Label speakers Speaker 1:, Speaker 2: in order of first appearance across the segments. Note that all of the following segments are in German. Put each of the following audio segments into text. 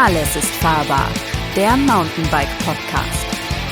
Speaker 1: Alles ist fahrbar, der Mountainbike-Podcast.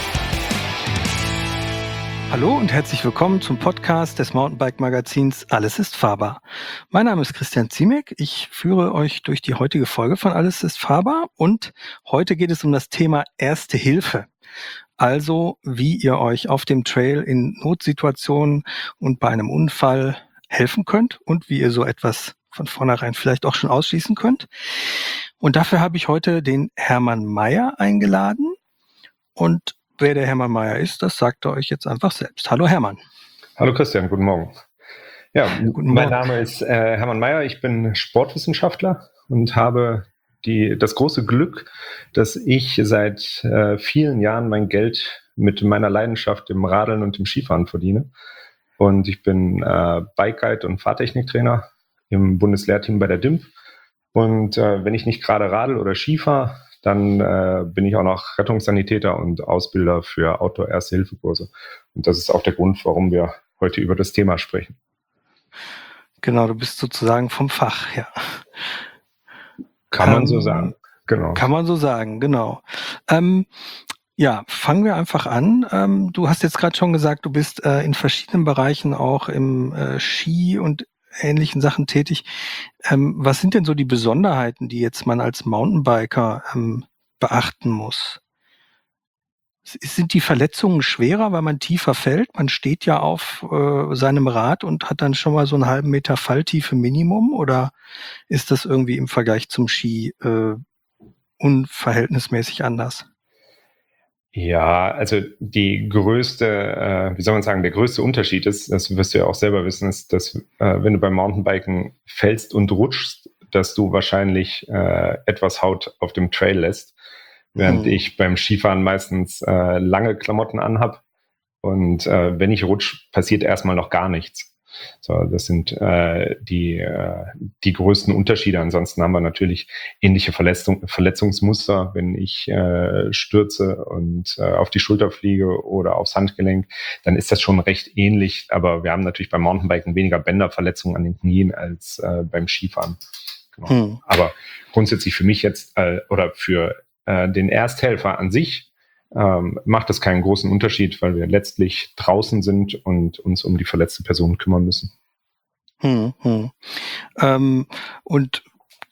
Speaker 2: Hallo und herzlich willkommen zum Podcast des Mountainbike-Magazins Alles ist fahrbar. Mein Name ist Christian Ziemek. Ich führe euch durch die heutige Folge von Alles ist fahrbar und heute geht es um das Thema Erste Hilfe. Also, wie ihr euch auf dem Trail in Notsituationen und bei einem Unfall helfen könnt und wie ihr so etwas von vornherein vielleicht auch schon ausschließen könnt. Und dafür habe ich heute den Hermann Meyer eingeladen. Und wer der Hermann Meyer ist, das sagt er euch jetzt einfach selbst. Hallo Hermann.
Speaker 3: Hallo Christian, guten Morgen. Ja,
Speaker 2: Guten
Speaker 3: mein
Speaker 2: Morgen.
Speaker 3: Name ist Hermann Meyer, ich bin Sportwissenschaftler und habe das große Glück, dass ich seit vielen Jahren mein Geld mit meiner Leidenschaft im Radeln und im Skifahren verdiene. Und ich bin Bike Guide und Fahrtechniktrainer im Bundeslehrteam bei der DIMP. Und wenn ich nicht gerade radel oder Ski fahre, dann bin ich auch noch Rettungssanitäter und Ausbilder für Outdoor-Erste-Hilfe-Kurse. Und das ist auch der Grund, warum wir heute über das Thema sprechen.
Speaker 2: Genau, du bist sozusagen vom Fach, ja.
Speaker 3: Kann man so sagen, genau.
Speaker 2: Kann man so sagen, genau. Ja, fangen wir einfach an. Du hast jetzt gerade schon gesagt, du bist in verschiedenen Bereichen auch im Ski und ähnlichen Sachen tätig. Was sind denn so die Besonderheiten, die jetzt man als Mountainbiker beachten muss? Sind die Verletzungen schwerer, weil man tiefer fällt? Man steht ja auf seinem Rad und hat dann schon mal so einen halben Meter Falltiefe Minimum, oder ist das irgendwie im Vergleich zum Ski unverhältnismäßig anders?
Speaker 3: Ja, also der größte Unterschied ist, das wirst du ja auch selber wissen, ist, dass wenn du beim Mountainbiken fällst und rutschst, dass du wahrscheinlich etwas Haut auf dem Trail lässt, während ich beim Skifahren meistens lange Klamotten anhab und wenn ich rutsch, passiert erstmal noch gar nichts. So, das sind die größten Unterschiede. Ansonsten haben wir natürlich ähnliche Verletzungsmuster. Wenn ich stürze und auf die Schulter fliege oder aufs Handgelenk, dann ist das schon recht ähnlich. Aber wir haben natürlich beim Mountainbiken weniger Bänderverletzungen an den Knien als beim Skifahren. Genau. Aber grundsätzlich für mich jetzt oder für den Ersthelfer an sich macht das keinen großen Unterschied, weil wir letztlich draußen sind und uns um die verletzte Person kümmern müssen.
Speaker 2: Und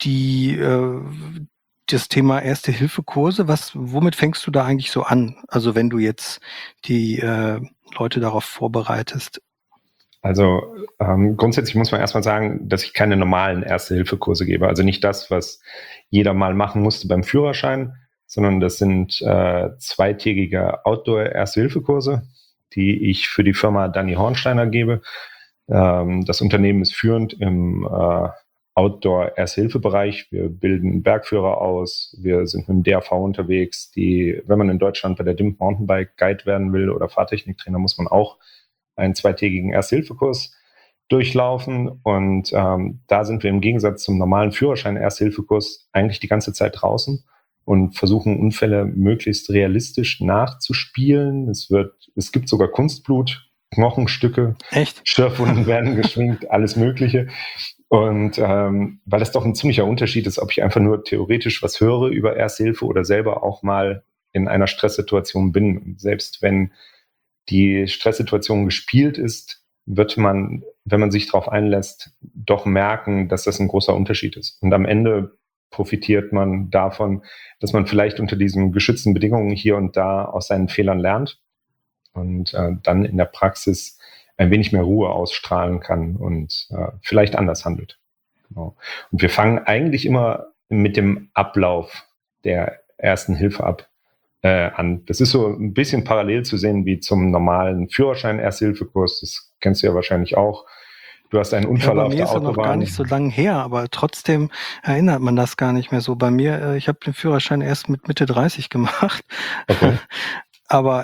Speaker 2: das Thema Erste-Hilfe-Kurse, womit fängst du da eigentlich so an? Also wenn du jetzt die Leute darauf vorbereitest.
Speaker 3: Also grundsätzlich muss man erstmal sagen, dass ich keine normalen Erste-Hilfe-Kurse gebe. Also nicht das, was jeder mal machen musste beim Führerschein, sondern das sind zweitägige Outdoor-Erste-Hilfe-Kurse, die ich für die Firma Danny Hornsteiner gebe. Das Unternehmen ist führend im Outdoor-Erste-Hilfe-Bereich. Wir bilden Bergführer aus, wir sind mit dem DRV unterwegs. Wenn man in Deutschland bei der DIMP Mountainbike Guide werden will oder Fahrtechniktrainer, muss man auch einen zweitägigen Erste-Hilfe-Kurs durchlaufen. Und da sind wir im Gegensatz zum normalen Führerschein-Erste-Hilfe-Kurs eigentlich die ganze Zeit draußen und versuchen, Unfälle möglichst realistisch nachzuspielen. Es gibt sogar Kunstblut, Knochenstücke,
Speaker 2: Echt?
Speaker 3: Schürfwunden werden geschminkt, alles Mögliche. Und weil das doch ein ziemlicher Unterschied ist, ob ich einfach nur theoretisch was höre über Erste Hilfe oder selber auch mal in einer Stresssituation bin. Und selbst wenn die Stresssituation gespielt ist, wird man, wenn man sich darauf einlässt, doch merken, dass das ein großer Unterschied ist. Und am Ende profitiert man davon, dass man vielleicht unter diesen geschützten Bedingungen hier und da aus seinen Fehlern lernt und dann in der Praxis ein wenig mehr Ruhe ausstrahlen kann und vielleicht anders handelt. Genau. Und wir fangen eigentlich immer mit dem Ablauf der Ersten Hilfe an. Das ist so ein bisschen parallel zu sehen wie zum normalen Führerschein-Erste-Hilfe-Kurs. Das kennst du ja wahrscheinlich auch. Du hast einen Unfall auf der Autobahn.
Speaker 2: Bei mir ist er noch gar nicht so lange her, aber trotzdem erinnert man das gar nicht mehr so. Bei mir, ich habe den Führerschein erst mit Mitte 30 gemacht.
Speaker 3: Okay.
Speaker 2: Aber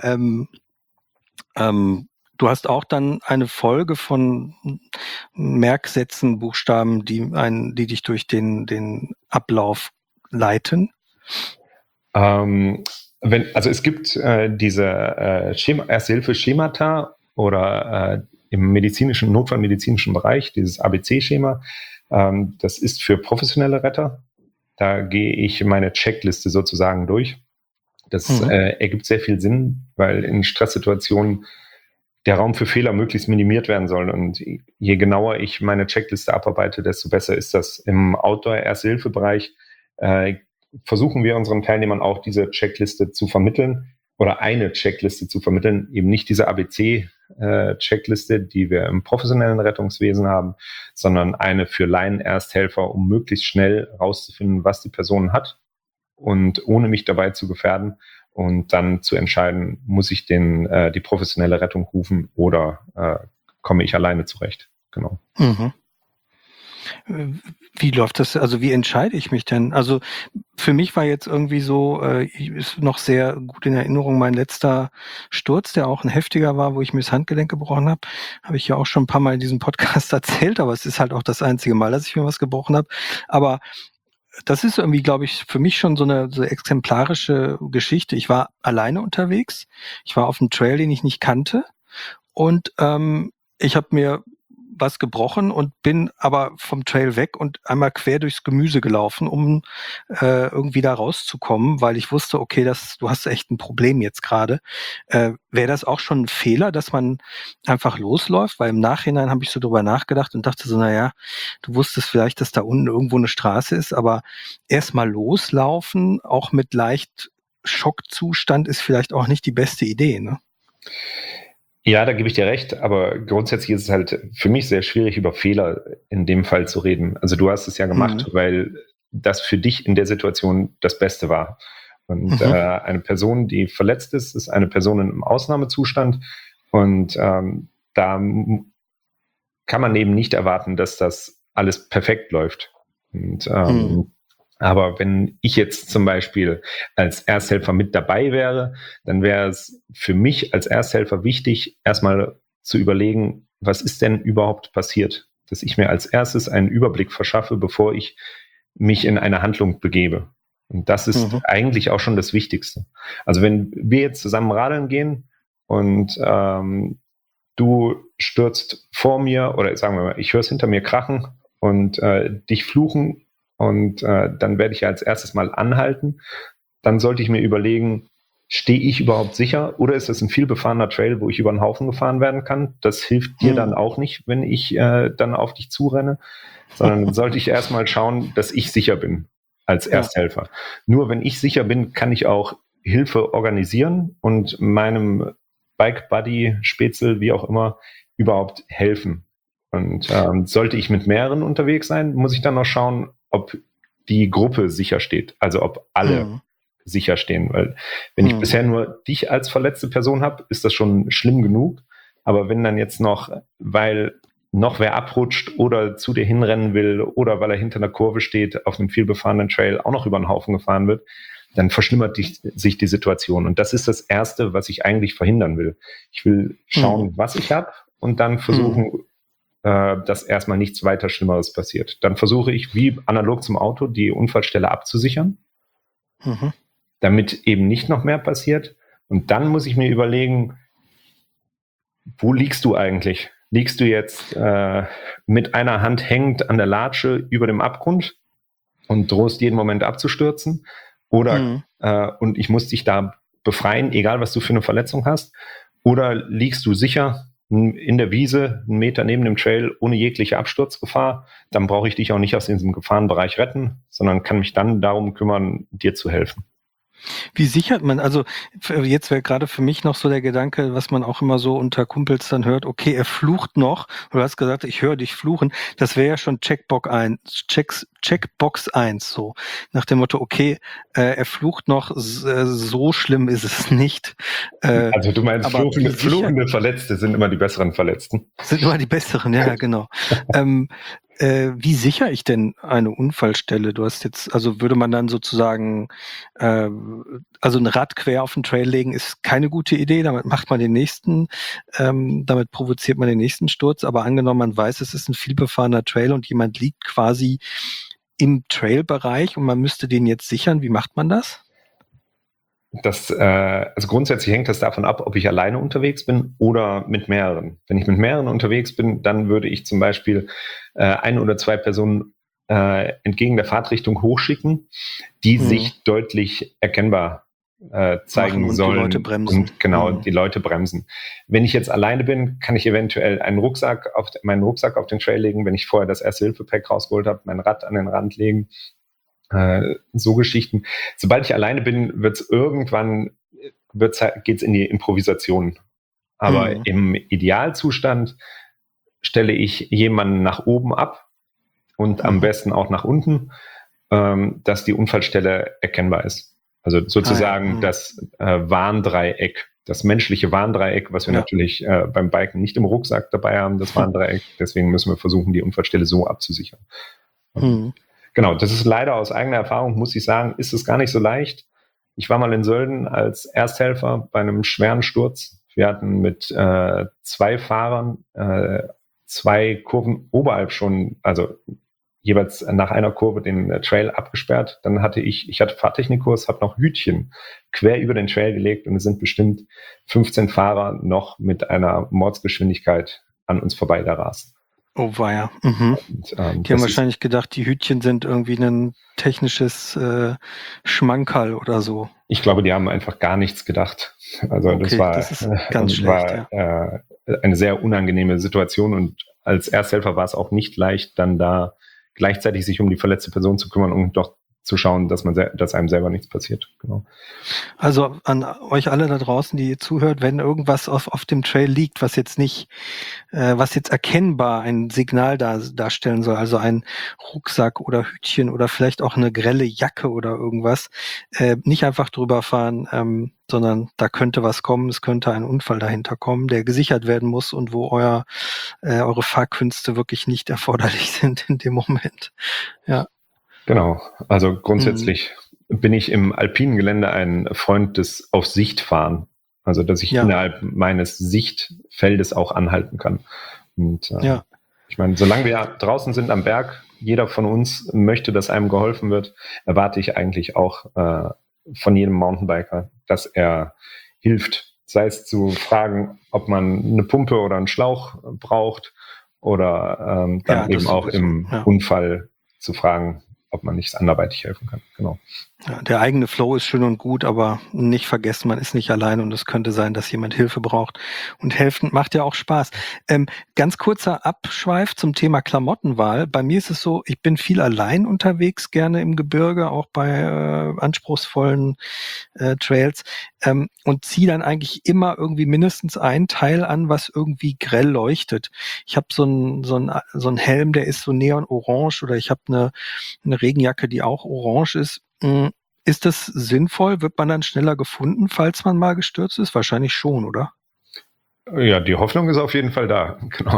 Speaker 2: du hast auch dann eine Folge von Merksätzen, Buchstaben, die dich durch den Ablauf leiten.
Speaker 3: Es gibt diese Erste-Hilfe-Schemata oder im notfallmedizinischen Bereich, dieses ABC-Schema. Das ist für professionelle Retter Da gehe ich meine Checkliste sozusagen durch. Das ergibt sehr viel Sinn, weil in Stresssituationen der Raum für Fehler möglichst minimiert werden soll. Und je genauer ich meine Checkliste abarbeite, desto besser ist das. Im Outdoor-Erste-Hilfe-Bereich versuchen wir unseren Teilnehmern auch diese Checkliste zu vermitteln oder eine Checkliste zu vermitteln, eben nicht diese ABC-Checkliste, die wir im professionellen Rettungswesen haben, sondern eine für Laien-Ersthelfer, um möglichst schnell rauszufinden, was die Person hat und ohne mich dabei zu gefährden und dann zu entscheiden, muss ich die professionelle Rettung rufen oder komme ich alleine zurecht. Genau.
Speaker 2: Wie läuft das? Also wie entscheide ich mich denn? Also für mich war jetzt irgendwie so, ist noch sehr gut in Erinnerung mein letzter Sturz, der auch ein heftiger war, wo ich mir das Handgelenk gebrochen habe. Habe ich ja auch schon ein paar Mal in diesem Podcast erzählt, aber es ist halt auch das einzige Mal, dass ich mir was gebrochen habe. Aber das ist irgendwie, glaube ich, für mich schon so eine exemplarische Geschichte. Ich war alleine unterwegs. Ich war auf einem Trail, den ich nicht kannte. Und ich habe mir was gebrochen und bin aber vom Trail weg und einmal quer durchs Gemüse gelaufen, um irgendwie da rauszukommen, weil ich wusste, okay, du hast echt ein Problem jetzt gerade. Wäre das auch schon ein Fehler, dass man einfach losläuft? Weil im Nachhinein habe ich so drüber nachgedacht und dachte so, naja, du wusstest vielleicht, dass da unten irgendwo eine Straße ist, aber erstmal loslaufen, auch mit leicht Schockzustand, ist vielleicht auch nicht die beste Idee, ne?
Speaker 3: Ja, da gebe ich dir recht, aber grundsätzlich ist es halt für mich sehr schwierig, über Fehler in dem Fall zu reden. Also du hast es ja gemacht, weil das für dich in der Situation das Beste war. Und eine Person, die verletzt ist, ist eine Person im Ausnahmezustand und da kann man eben nicht erwarten, dass das alles perfekt läuft. Und aber wenn ich jetzt zum Beispiel als Ersthelfer mit dabei wäre, dann wäre es für mich als Ersthelfer wichtig, erstmal zu überlegen, was ist denn überhaupt passiert? Dass ich mir als erstes einen Überblick verschaffe, bevor ich mich in eine Handlung begebe. Und das ist eigentlich auch schon das Wichtigste. Also wenn wir jetzt zusammen radeln gehen und du stürzt vor mir oder sagen wir mal, ich höre es hinter mir krachen und dich fluchen, und dann werde ich als erstes mal anhalten. Dann sollte ich mir überlegen, stehe ich überhaupt sicher oder ist das ein vielbefahrener Trail, wo ich über den Haufen gefahren werden kann? Das hilft dir dann auch nicht, wenn ich dann auf dich zurenne, sondern sollte ich erstmal schauen, dass ich sicher bin als Ersthelfer. Nur wenn ich sicher bin, kann ich auch Hilfe organisieren und meinem Bike-Buddy, Spätzle, wie auch immer, überhaupt helfen. Und sollte ich mit mehreren unterwegs sein, muss ich dann noch schauen, ob die Gruppe sicher steht, also ob alle sicher stehen. Weil wenn ich bisher nur dich als verletzte Person habe, ist das schon schlimm genug. Aber wenn dann jetzt noch, weil noch wer abrutscht oder zu dir hinrennen will oder weil er hinter einer Kurve steht, auf einem vielbefahrenen Trail auch noch über den Haufen gefahren wird, dann verschlimmert sich die Situation. Und das ist das Erste, was ich eigentlich verhindern will. Ich will schauen, was ich habe und dann versuchen, dass erstmal nichts weiter Schlimmeres passiert. Dann versuche ich, wie analog zum Auto, die Unfallstelle abzusichern, damit eben nicht noch mehr passiert. Und dann muss ich mir überlegen, wo liegst du eigentlich? Liegst du jetzt mit einer Hand hängend an der Latsche über dem Abgrund und drohst jeden Moment abzustürzen? Oder und ich muss dich da befreien, egal was du für eine Verletzung hast? Oder liegst du sicher in der Wiese, 1 Meter neben dem Trail, ohne jegliche Absturzgefahr? Dann brauche ich dich auch nicht aus diesem Gefahrenbereich retten, sondern kann mich dann darum kümmern, dir zu helfen.
Speaker 2: Wie sichert man, also jetzt wäre gerade für mich noch so der Gedanke, was man auch immer so unter Kumpels dann hört, okay, er flucht noch, du hast gesagt, ich höre dich fluchen, das wäre ja schon Checkbox 1, so nach dem Motto, okay, er flucht noch, so schlimm ist es nicht.
Speaker 3: Also du meinst, fluchende Verletzte sind immer die besseren Verletzten?
Speaker 2: Sind immer die besseren, ja, genau. Wie sichere ich denn eine Unfallstelle? Du hast jetzt, also würde man dann sozusagen, also ein Rad quer auf den Trail legen, ist keine gute Idee. Damit macht man damit provoziert man den nächsten Sturz. Aber angenommen, man weiß, es ist ein vielbefahrener Trail und jemand liegt quasi im Trailbereich und man müsste den jetzt sichern. Wie macht man das?
Speaker 3: Also grundsätzlich hängt das davon ab, ob ich alleine unterwegs bin oder mit mehreren. Wenn ich mit mehreren unterwegs bin, dann würde ich zum Beispiel 1 oder 2 Personen entgegen der Fahrtrichtung hochschicken, die sich deutlich erkennbar zeigen
Speaker 2: und
Speaker 3: sollen
Speaker 2: die Leute bremsen.
Speaker 3: Und genau, die Leute bremsen. Wenn ich jetzt alleine bin, kann ich eventuell meinen Rucksack auf den Trail legen, wenn ich vorher das Erste-Hilfe-Pack rausgeholt habe, mein Rad an den Rand legen. So Geschichten. Sobald ich alleine bin, geht's in die Improvisation. Aber im Idealzustand stelle ich jemanden nach oben ab und am besten auch nach unten, dass die Unfallstelle erkennbar ist. Also sozusagen das Warndreieck, das menschliche Warndreieck, was wir natürlich beim Biken nicht im Rucksack dabei haben, das Warndreieck. Deswegen müssen wir versuchen, die Unfallstelle so abzusichern. Genau, das ist leider aus eigener Erfahrung, muss ich sagen, ist es gar nicht so leicht. Ich war mal in Sölden als Ersthelfer bei einem schweren Sturz. Wir hatten mit 2 Fahrern 2 Kurven oberhalb schon, also jeweils nach einer Kurve den Trail abgesperrt. Dann hatte ich hatte Fahrtechnikkurs, habe noch Hütchen quer über den Trail gelegt und es sind bestimmt 15 Fahrer noch mit einer Mordsgeschwindigkeit an uns vorbei da rasen.
Speaker 2: Oh weia. Und, die haben wahrscheinlich gedacht, die Hütchen sind irgendwie ein technisches Schmankerl oder so.
Speaker 3: Ich glaube, die haben einfach gar nichts gedacht. Also
Speaker 2: okay, das ist ganz schlecht.
Speaker 3: Eine sehr unangenehme Situation und als Ersthelfer war es auch nicht leicht, dann da gleichzeitig sich um die verletzte Person zu kümmern und doch zu schauen, dass einem selber nichts passiert. Genau.
Speaker 2: Also an euch alle da draußen, die ihr zuhört, wenn irgendwas auf dem Trail liegt, was jetzt nicht, was jetzt erkennbar ein Signal darstellen soll, also ein Rucksack oder Hütchen oder vielleicht auch eine grelle Jacke oder irgendwas, nicht einfach drüber fahren, sondern da könnte was kommen, es könnte ein Unfall dahinter kommen, der gesichert werden muss und wo eure Fahrkünste wirklich nicht erforderlich sind in dem Moment. Ja.
Speaker 3: Genau, also grundsätzlich bin ich im alpinen Gelände ein Freund des Auf Sicht fahren. Also dass ich innerhalb meines Sichtfeldes auch anhalten kann. Und ich meine, solange wir draußen sind am Berg, jeder von uns möchte, dass einem geholfen wird, erwarte ich eigentlich auch von jedem Mountainbiker, dass er hilft. Sei es zu fragen, ob man eine Pumpe oder einen Schlauch braucht oder dann eben auch im Unfall zu fragen, ob man nicht anderweitig helfen kann. Genau.
Speaker 2: Ja, der eigene Flow ist schön und gut, aber nicht vergessen, man ist nicht allein und es könnte sein, dass jemand Hilfe braucht. Und helfen macht ja auch Spaß. Ganz kurzer Abschweif zum Thema Klamottenwahl. Bei mir ist es so, ich bin viel allein unterwegs, gerne im Gebirge, auch bei anspruchsvollen Trails und ziehe dann eigentlich immer irgendwie mindestens ein Teil an, was irgendwie grell leuchtet. Ich habe so einen Helm, der ist so neonorange oder ich habe eine Regenjacke, die auch orange ist. Ist das sinnvoll? Wird man dann schneller gefunden, falls man mal gestürzt ist? Wahrscheinlich schon, oder?
Speaker 3: Ja, die Hoffnung ist auf jeden Fall da, genau.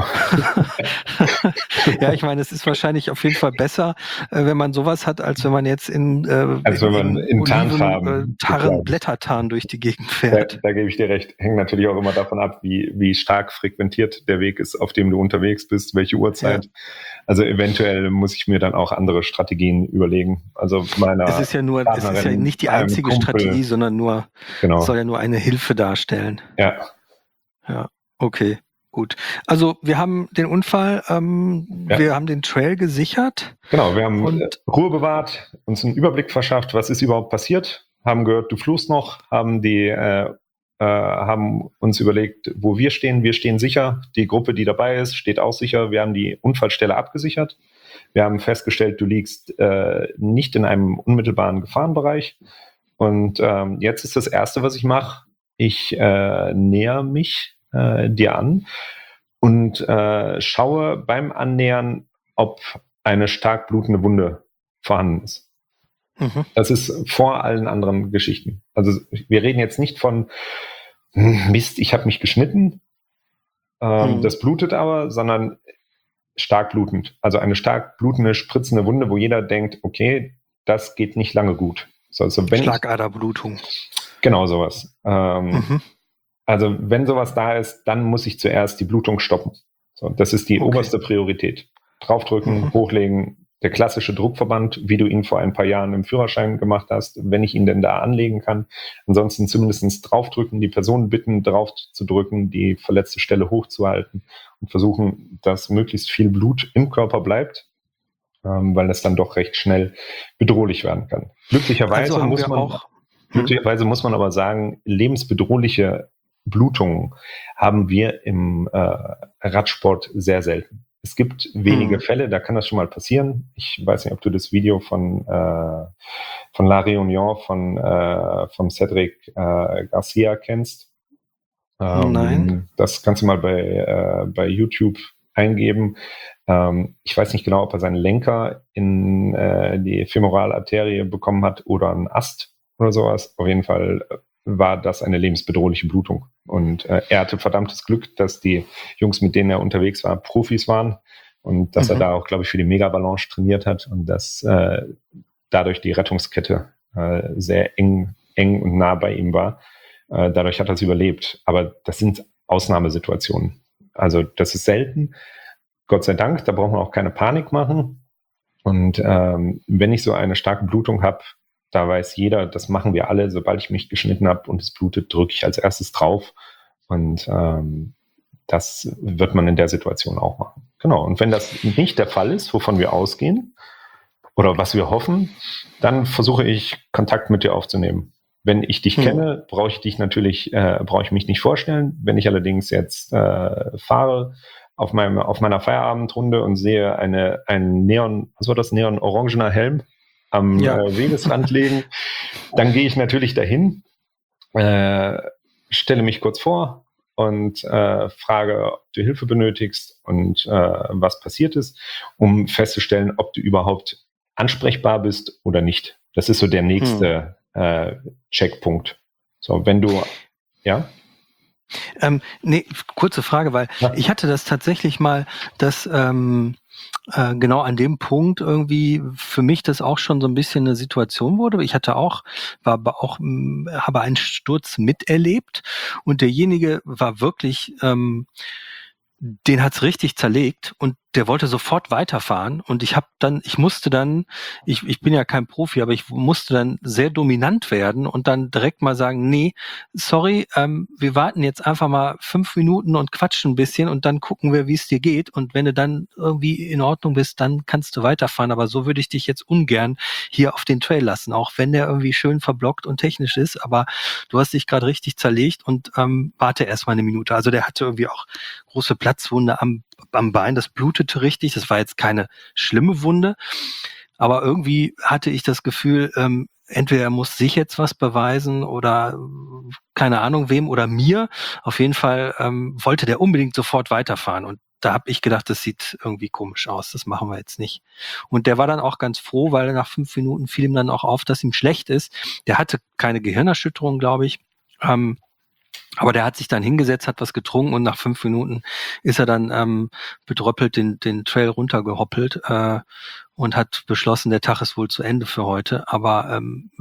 Speaker 2: Ja, ich meine, es ist wahrscheinlich auf jeden Fall besser, wenn man sowas hat, als wenn man jetzt in
Speaker 3: Tarnfarben
Speaker 2: Blättertarn durch die Gegend fährt.
Speaker 3: Da gebe ich dir recht. Hängt natürlich auch immer davon ab, wie stark frequentiert der Weg ist, auf dem du unterwegs bist, welche Uhrzeit. Ja. Also eventuell muss ich mir dann auch andere Strategien überlegen. Also
Speaker 2: es ist ja nicht die einzige Strategie, sondern soll ja nur eine Hilfe darstellen. Ja, okay, gut. Also wir haben den Unfall, wir haben den Trail gesichert.
Speaker 3: Genau, wir haben Ruhe bewahrt, uns einen Überblick verschafft, was ist überhaupt passiert, haben gehört, du fluchst noch, haben uns überlegt, wo wir stehen. Wir stehen sicher, die Gruppe, die dabei ist, steht auch sicher. Wir haben die Unfallstelle abgesichert. Wir haben festgestellt, du liegst nicht in einem unmittelbaren Gefahrenbereich. Und jetzt ist das Erste, was ich mache, ich näher mich dir an und schaue beim Annähern, ob eine stark blutende Wunde vorhanden ist. Das ist vor allen anderen Geschichten. Also wir reden jetzt nicht von Mist, ich habe mich geschnitten, das blutet aber, sondern stark blutend. Also eine stark blutende, spritzende Wunde, wo jeder denkt, okay, das geht nicht lange gut. Also
Speaker 2: Schlagaderblutung.
Speaker 3: Genau sowas. Also wenn sowas da ist, dann muss ich zuerst die Blutung stoppen. So, das ist die oberste Priorität. Draufdrücken, hochlegen, der klassische Druckverband, wie du ihn vor ein paar Jahren im Führerschein gemacht hast, wenn ich ihn denn da anlegen kann. Ansonsten zumindest draufdrücken, die Person bitten, drauf zu drücken, die verletzte Stelle hochzuhalten und versuchen, dass möglichst viel Blut im Körper bleibt. weil das dann doch recht schnell bedrohlich werden kann. Glücklicherweise muss man aber sagen, lebensbedrohliche Blutungen haben wir im Radsport sehr selten. Es gibt wenige Fälle, da kann das schon mal passieren. Ich weiß nicht, ob du das Video von La Réunion von Cedric Garcia kennst.
Speaker 2: Nein.
Speaker 3: Das kannst du mal bei YouTube eingeben. Ich weiß nicht genau, ob er seinen Lenker in die Femoralarterie bekommen hat oder einen Ast oder sowas. Auf jeden Fall war das eine lebensbedrohliche Blutung. Und er hatte verdammtes Glück, dass die Jungs, mit denen er unterwegs war, Profis waren und dass er da auch, glaube ich, für die Megabalance trainiert hat und dass dadurch die Rettungskette sehr eng und nah bei ihm war. Dadurch hat er es überlebt. Aber das sind Ausnahmesituationen. Also das ist selten. Gott sei Dank, da braucht man auch keine Panik machen. Und wenn ich so eine starke Blutung habe, da weiß jeder, das machen wir alle, sobald ich mich geschnitten habe und es blutet, drücke ich als erstes drauf. Und das wird man in der Situation auch machen. Genau. Und wenn das nicht der Fall ist, wovon wir ausgehen oder was wir hoffen, dann versuche ich, Kontakt mit dir aufzunehmen. Wenn ich dich kenne, brauche ich mich nicht vorstellen. Wenn ich allerdings jetzt fahre auf meiner Feierabendrunde und sehe einen neon-orangener Helm am Wegesrand liegen, dann gehe ich natürlich dahin, stelle mich kurz vor und frage, ob du Hilfe benötigst und was passiert ist, um festzustellen, ob du überhaupt ansprechbar bist oder nicht. Das ist so der nächste Checkpunkt. So, wenn du, ja?
Speaker 2: Kurze Frage, weil ich hatte das tatsächlich mal, dass genau an dem Punkt irgendwie für mich das auch schon so ein bisschen eine Situation wurde. Ich habe einen Sturz miterlebt und derjenige war wirklich, den hat's richtig zerlegt und der wollte sofort weiterfahren und ich bin ja kein Profi, aber ich musste dann sehr dominant werden und dann direkt mal sagen, nee, sorry, wir warten jetzt einfach mal 5 Minuten und quatschen ein bisschen und dann gucken wir, wie es dir geht und wenn du dann irgendwie in Ordnung bist, dann kannst du weiterfahren, aber so würde ich dich jetzt ungern hier auf den Trail lassen, auch wenn der irgendwie schön verblockt und technisch ist, aber du hast dich gerade richtig zerlegt und warte erst mal eine Minute. Also der hatte irgendwie auch große Platzwunde am Bein, das blutete richtig, das war jetzt keine schlimme Wunde, aber irgendwie hatte ich das Gefühl, entweder er muss sich jetzt was beweisen oder keine Ahnung wem oder mir, auf jeden Fall wollte der unbedingt sofort weiterfahren und da habe ich gedacht, das sieht irgendwie komisch aus, das machen wir jetzt nicht. Und der war dann auch ganz froh, weil nach 5 Minuten fiel ihm dann auch auf, dass ihm schlecht ist. Der hatte keine Gehirnerschütterung, glaube ich, aber der hat sich dann hingesetzt, hat was getrunken und nach 5 Minuten ist er dann bedröppelt den Trail runtergehoppelt und hat beschlossen, der Tag ist wohl zu Ende für heute. Aber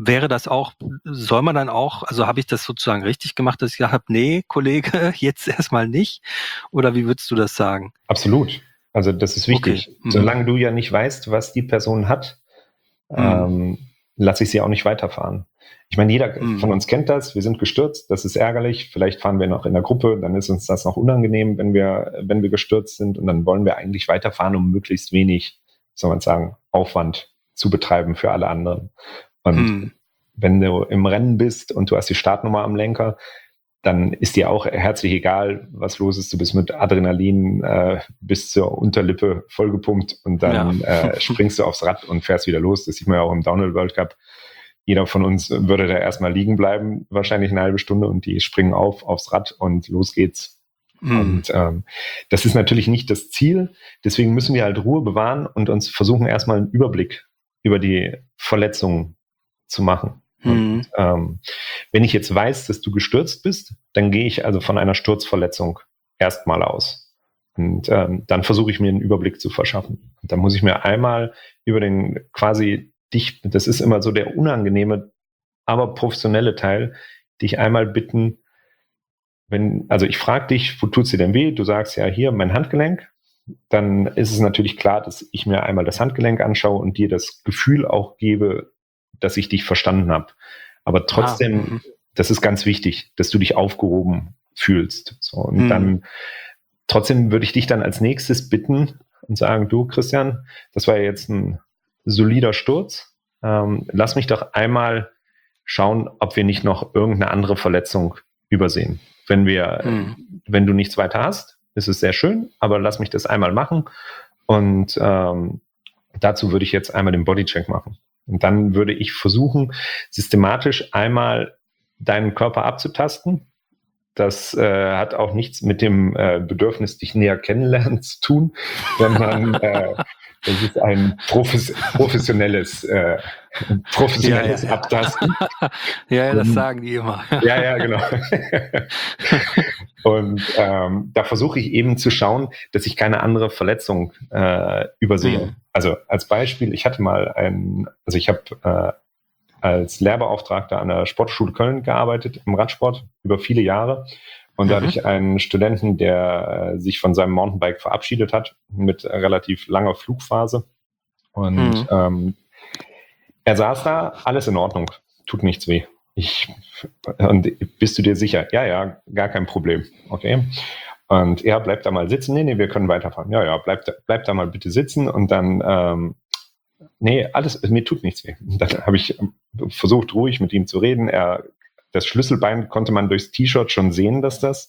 Speaker 2: soll man dann auch, also habe ich das sozusagen richtig gemacht, dass ich gesagt habe, nee, Kollege, jetzt erstmal nicht? Oder wie würdest du das sagen?
Speaker 3: Absolut. Also das ist wichtig. Okay. Solange du ja nicht weißt, was die Person hat, lasse ich sie auch nicht weiterfahren. Ich meine, jeder von uns kennt das. Wir sind gestürzt, das ist ärgerlich. Vielleicht fahren wir noch in der Gruppe, dann ist uns das noch unangenehm, wenn wir gestürzt sind. Und dann wollen wir eigentlich weiterfahren, um möglichst wenig, soll man sagen, Aufwand zu betreiben für alle anderen. Und wenn du im Rennen bist und du hast die Startnummer am Lenker, dann ist dir auch herzlich egal, was los ist. Du bist mit Adrenalin bis zur Unterlippe vollgepumpt und dann springst du aufs Rad und fährst wieder los. Das sieht man ja auch im Downhill World Cup. Jeder von uns würde da erstmal liegen bleiben, wahrscheinlich eine halbe Stunde und die springen aufs Rad und los geht's. Und das ist natürlich nicht das Ziel. Deswegen müssen wir halt Ruhe bewahren und uns versuchen erstmal einen Überblick über die Verletzungen zu machen. Und, wenn ich jetzt weiß, dass du gestürzt bist, dann gehe ich also von einer Sturzverletzung erstmal aus. Und dann versuche ich mir einen Überblick zu verschaffen. Und dann muss ich mir einmal über den das ist immer so der unangenehme, aber professionelle Teil, dich einmal bitten, also ich frage dich, wo tut's dir denn weh? Du sagst ja hier mein Handgelenk. Dann ist es natürlich klar, dass ich mir einmal das Handgelenk anschaue und dir das Gefühl auch gebe, dass ich dich verstanden habe. Aber trotzdem, das ist ganz wichtig, dass du dich aufgehoben fühlst. So, und dann trotzdem würde ich dich dann als nächstes bitten, und sagen, du Christian, das war jetzt ein solider Sturz. Lass mich doch einmal schauen, ob wir nicht noch irgendeine andere Verletzung übersehen. Wenn du nichts weiter hast, ist es sehr schön, aber lass mich das einmal machen. Und dazu würde ich jetzt einmal den Bodycheck machen. Und dann würde ich versuchen, systematisch einmal deinen Körper abzutasten. Das hat auch nichts mit dem Bedürfnis, dich näher kennenlernen zu tun, sondern das ist ein professionelles Abtasten.
Speaker 2: Ja, das sagen die immer.
Speaker 3: Ja, genau. Und da versuche ich eben zu schauen, dass ich keine andere Verletzung übersehe. Also als Beispiel, ich habe als Lehrbeauftragter an der Sportschule Köln gearbeitet, im Radsport, über viele Jahre. Und da hatte ich einen Studenten, der sich von seinem Mountainbike verabschiedet hat, mit relativ langer Flugphase. Und er saß da, alles in Ordnung, tut nichts weh. Und bist du dir sicher? Ja, gar kein Problem. Okay. Und er bleibt da mal sitzen. Nee, wir können weiterfahren. Ja, bleib da mal bitte sitzen. Und dann, mir tut nichts weh. Und dann habe ich versucht, ruhig mit ihm zu reden. Das Schlüsselbein konnte man durchs T-Shirt schon sehen, dass das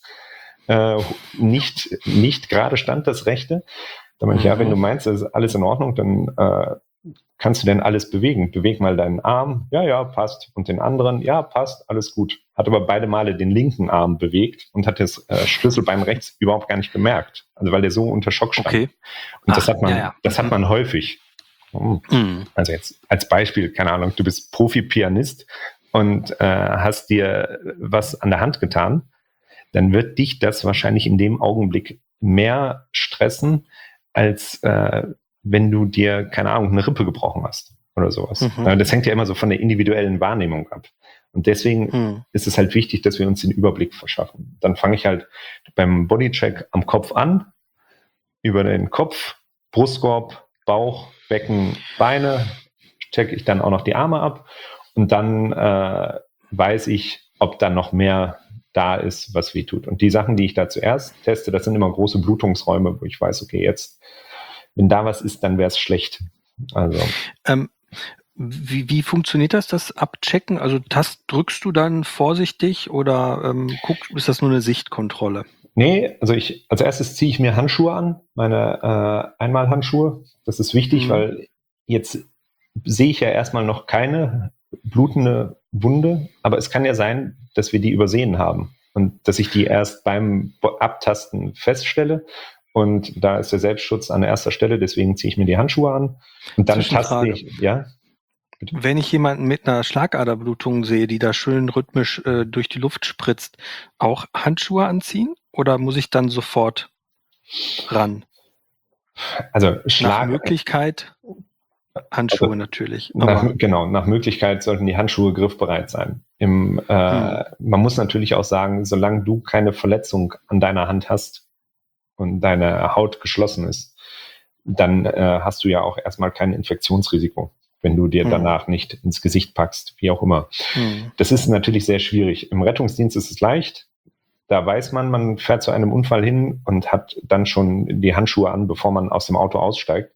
Speaker 3: nicht gerade stand, das rechte. Da meinte ich, ja, wenn du meinst, das ist alles in Ordnung, dann kannst du denn alles bewegen? Beweg mal deinen Arm. Ja, passt. Und den anderen, ja, passt, alles gut. Hat aber beide Male den linken Arm bewegt und hat das Schlüsselbein rechts überhaupt gar nicht gemerkt. Also weil der so unter Schock stand. Okay. Und das hat man häufig. Also jetzt als Beispiel, keine Ahnung, du bist Profi-Pianist und hast dir was an der Hand getan, dann wird dich das wahrscheinlich in dem Augenblick mehr stressen, als wenn du dir, keine Ahnung, eine Rippe gebrochen hast oder sowas. Das hängt ja immer so von der individuellen Wahrnehmung ab. Und deswegen ist es halt wichtig, dass wir uns den Überblick verschaffen. Dann fange ich halt beim Bodycheck am Kopf an, über den Kopf, Brustkorb, Bauch, Becken, Beine, checke ich dann auch noch die Arme ab und dann weiß ich, ob da noch mehr da ist, was weh tut. Und die Sachen, die ich da zuerst teste, das sind immer große Blutungsräume, wo ich weiß, okay, jetzt, wenn da was ist, dann wäre es schlecht. Also
Speaker 2: Wie funktioniert das Abchecken? Also drückst du dann vorsichtig oder ist das nur eine Sichtkontrolle?
Speaker 3: Nee, also als erstes ziehe ich mir Handschuhe an, meine Einmalhandschuhe. Das ist wichtig, weil jetzt sehe ich ja erstmal noch keine blutende Wunde, aber es kann ja sein, dass wir die übersehen haben und dass ich die erst beim Abtasten feststelle. Und da ist der Selbstschutz an erster Stelle, deswegen ziehe ich mir die Handschuhe an und dann taste ich, ja. Bitte?
Speaker 2: Wenn ich jemanden mit einer Schlagaderblutung sehe, die da schön rhythmisch durch die Luft spritzt, auch Handschuhe anziehen oder muss ich dann sofort ran?
Speaker 3: Also
Speaker 2: nach Möglichkeit Handschuhe natürlich.
Speaker 3: Nach Möglichkeit sollten die Handschuhe griffbereit sein. Man muss natürlich auch sagen, solange du keine Verletzung an deiner Hand hast und deine Haut geschlossen ist, dann hast du ja auch erstmal kein Infektionsrisiko, wenn du dir danach nicht ins Gesicht packst, wie auch immer. Das ist natürlich sehr schwierig. Im Rettungsdienst ist es leicht. Da weiß man fährt zu einem Unfall hin und hat dann schon die Handschuhe an, bevor man aus dem Auto aussteigt.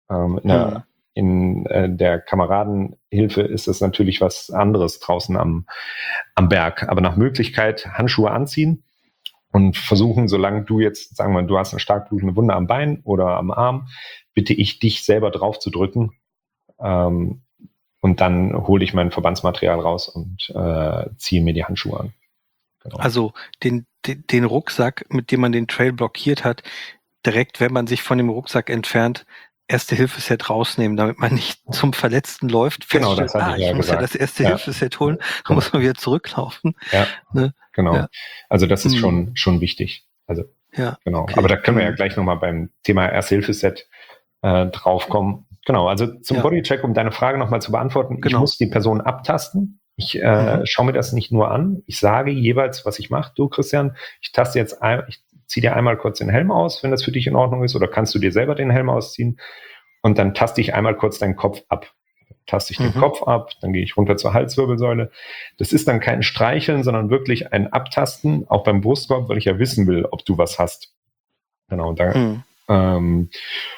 Speaker 3: In der Kameradenhilfe ist es natürlich was anderes draußen am Berg. Aber nach Möglichkeit Handschuhe anziehen und versuchen, solange du jetzt, sagen wir mal, du hast eine stark blutende Wunde am Bein oder am Arm, bitte ich dich selber drauf zu drücken. Und dann hole ich mein Verbandsmaterial raus und ziehe mir die Handschuhe an. Genau.
Speaker 2: Also den Rucksack, mit dem man den Trail blockiert hat, direkt, wenn man sich von dem Rucksack entfernt, Erste-Hilfe-Set rausnehmen, damit man nicht zum Verletzten läuft.
Speaker 3: Genau, das hatte ich ja
Speaker 2: muss
Speaker 3: gesagt.
Speaker 2: Ja das Erste-Hilfe-Set holen, dann muss man wieder zurücklaufen.
Speaker 3: Ja,
Speaker 2: ne?
Speaker 3: Genau.
Speaker 2: Ja.
Speaker 3: Also das ist schon wichtig. Also genau. Okay. Aber da können wir ja gleich nochmal beim Thema Erste-Hilfe-Set draufkommen. Genau, also zum Bodycheck, um deine Frage nochmal zu beantworten. Ich muss die Person abtasten. Ich schaue mir das nicht nur an. Ich sage jeweils, was ich mache. Du, Christian, ich zieh dir einmal kurz den Helm aus, wenn das für dich in Ordnung ist, oder kannst du dir selber den Helm ausziehen und dann taste ich einmal kurz deinen Kopf ab. Taste ich den Kopf ab, dann gehe ich runter zur Halswirbelsäule. Das ist dann kein Streicheln, sondern wirklich ein Abtasten, auch beim Brustkorb, weil ich ja wissen will, ob du was hast. Genau,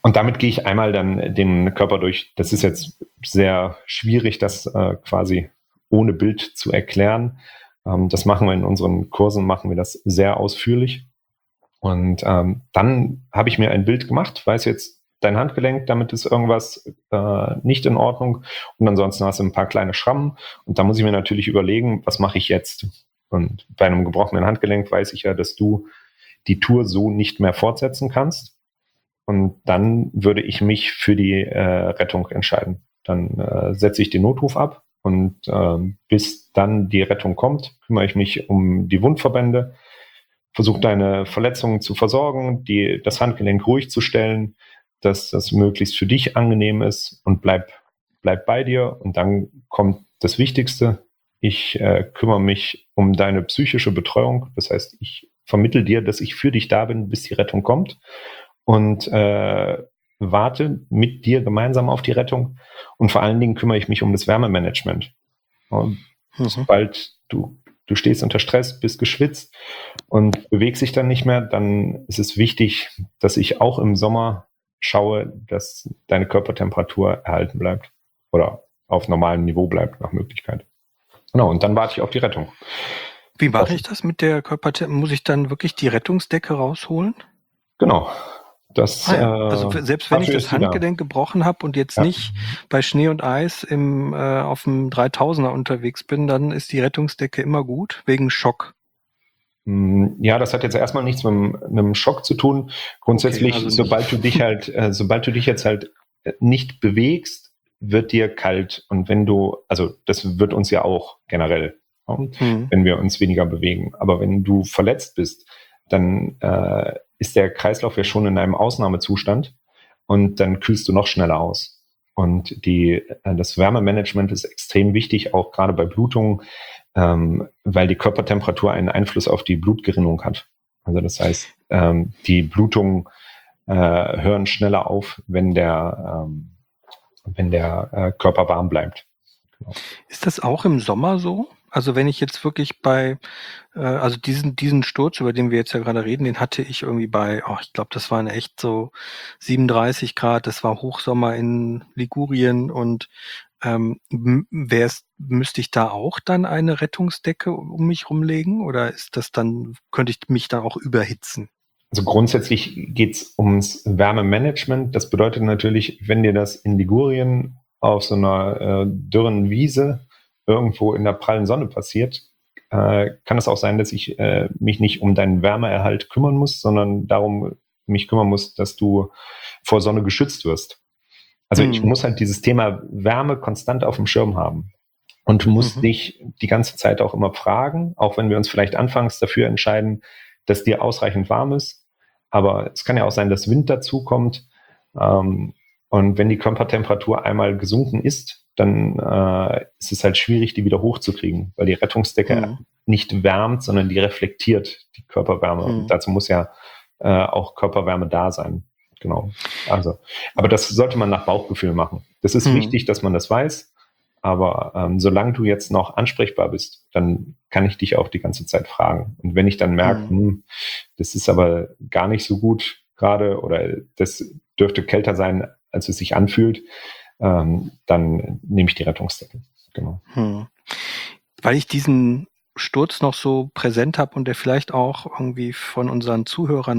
Speaker 3: Und damit gehe ich einmal dann den Körper durch. Das ist jetzt sehr schwierig, das quasi ohne Bild zu erklären. Das machen wir in unseren Kursen, machen wir das sehr ausführlich. Und dann habe ich mir ein Bild gemacht, weiß jetzt dein Handgelenk, damit ist irgendwas nicht in Ordnung. Und ansonsten hast du ein paar kleine Schrammen. Und da muss ich mir natürlich überlegen, was mache ich jetzt? Und bei einem gebrochenen Handgelenk weiß ich ja, dass du die Tour so nicht mehr fortsetzen kannst. Und dann würde ich mich für die Rettung entscheiden. Dann setze ich den Notruf ab und bis dann die Rettung kommt, kümmere ich mich um die Wundverbände, versuche deine Verletzungen zu versorgen, das Handgelenk ruhig zu stellen, dass das möglichst für dich angenehm ist und bleib bei dir. Und dann kommt das Wichtigste. Ich kümmere mich um deine psychische Betreuung. Das heißt, ich vermittle dir, dass ich für dich da bin, bis die Rettung kommt. Und warte mit dir gemeinsam auf die Rettung. Und vor allen Dingen kümmere ich mich um das Wärmemanagement. Und sobald du stehst unter Stress, bist geschwitzt und bewegst dich dann nicht mehr, dann ist es wichtig, dass ich auch im Sommer schaue, dass deine Körpertemperatur erhalten bleibt oder auf normalem Niveau bleibt, nach Möglichkeit. Genau, und dann warte ich auf die Rettung.
Speaker 2: Wie mache ich das mit der Körpertemperatur? Muss ich dann wirklich die Rettungsdecke rausholen?
Speaker 3: Genau.
Speaker 2: Also selbst wenn ich das Handgelenk gebrochen habe und jetzt nicht bei Schnee und Eis auf dem 3000er unterwegs bin, dann ist die Rettungsdecke immer gut, wegen Schock.
Speaker 3: Ja, das hat jetzt erstmal nichts mit einem Schock zu tun. Grundsätzlich, okay, also sobald du dich jetzt halt nicht bewegst, wird dir kalt. Und das wird uns ja auch generell, wenn wir uns weniger bewegen. Aber wenn du verletzt bist, dann ist der Kreislauf ja schon in einem Ausnahmezustand und dann kühlst du noch schneller aus. Und das Wärmemanagement ist extrem wichtig, auch gerade bei Blutungen, weil die Körpertemperatur einen Einfluss auf die Blutgerinnung hat. Also das heißt, die Blutungen hören schneller auf, wenn der Körper warm bleibt. Genau.
Speaker 2: Ist das auch im Sommer so? Also wenn ich jetzt wirklich also diesen Sturz, über den wir jetzt ja gerade reden, den hatte ich irgendwie ich glaube, das waren echt so 37 Grad, das war Hochsommer in Ligurien und müsste ich da auch dann eine Rettungsdecke um mich rumlegen oder könnte ich mich dann auch überhitzen?
Speaker 3: Also grundsätzlich geht es ums Wärmemanagement. Das bedeutet natürlich, wenn dir das in Ligurien auf so einer dürren Wiese irgendwo in der prallen Sonne passiert, kann es auch sein, dass ich mich nicht um deinen Wärmeerhalt kümmern muss, sondern darum mich kümmern muss, dass du vor Sonne geschützt wirst. Also ich muss halt dieses Thema Wärme konstant auf dem Schirm haben und muss dich die ganze Zeit auch immer fragen, auch wenn wir uns vielleicht anfangs dafür entscheiden, dass dir ausreichend warm ist. Aber es kann ja auch sein, dass Wind dazu kommt. Und wenn die Körpertemperatur einmal gesunken ist, dann ist es halt schwierig, die wieder hochzukriegen, weil die Rettungsdecke nicht wärmt, sondern die reflektiert die Körperwärme. Und dazu muss ja auch Körperwärme da sein. Genau. Also, aber das sollte man nach Bauchgefühl machen. Das ist wichtig, dass man das weiß. Aber solange du jetzt noch ansprechbar bist, dann kann ich dich auch die ganze Zeit fragen. Und wenn ich dann merke, das ist aber gar nicht so gut gerade oder das dürfte kälter sein, als es sich anfühlt, dann nehme ich die Rettungsdecke. Genau.
Speaker 2: Weil ich diesen Sturz noch so präsent habe und der vielleicht auch irgendwie von unseren Zuhörern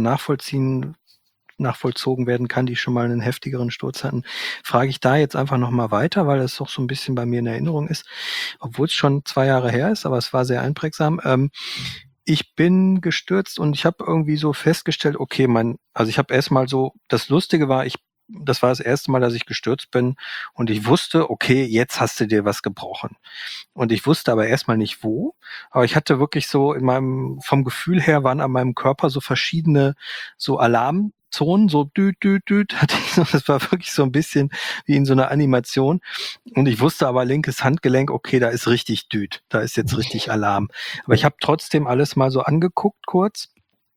Speaker 2: nachvollzogen werden kann, die schon mal einen heftigeren Sturz hatten, frage ich da jetzt einfach nochmal weiter, weil das doch so ein bisschen bei mir in Erinnerung ist, obwohl es schon 2 Jahre her ist, aber es war sehr einprägsam. Ich bin gestürzt und ich habe irgendwie so festgestellt, okay, also ich habe erstmal so, das Lustige war, das war das erste Mal, dass ich gestürzt bin und ich wusste, okay, jetzt hast du dir was gebrochen. Und ich wusste aber erstmal nicht wo, aber ich hatte wirklich so vom Gefühl her waren an meinem Körper so verschiedene so Alarmzonen, so düt, hatte ich so, das war wirklich so ein bisschen wie in so einer Animation. Und ich wusste aber linkes Handgelenk, okay, da ist richtig düt, da ist jetzt richtig Alarm. Aber ich habe trotzdem alles mal so angeguckt kurz.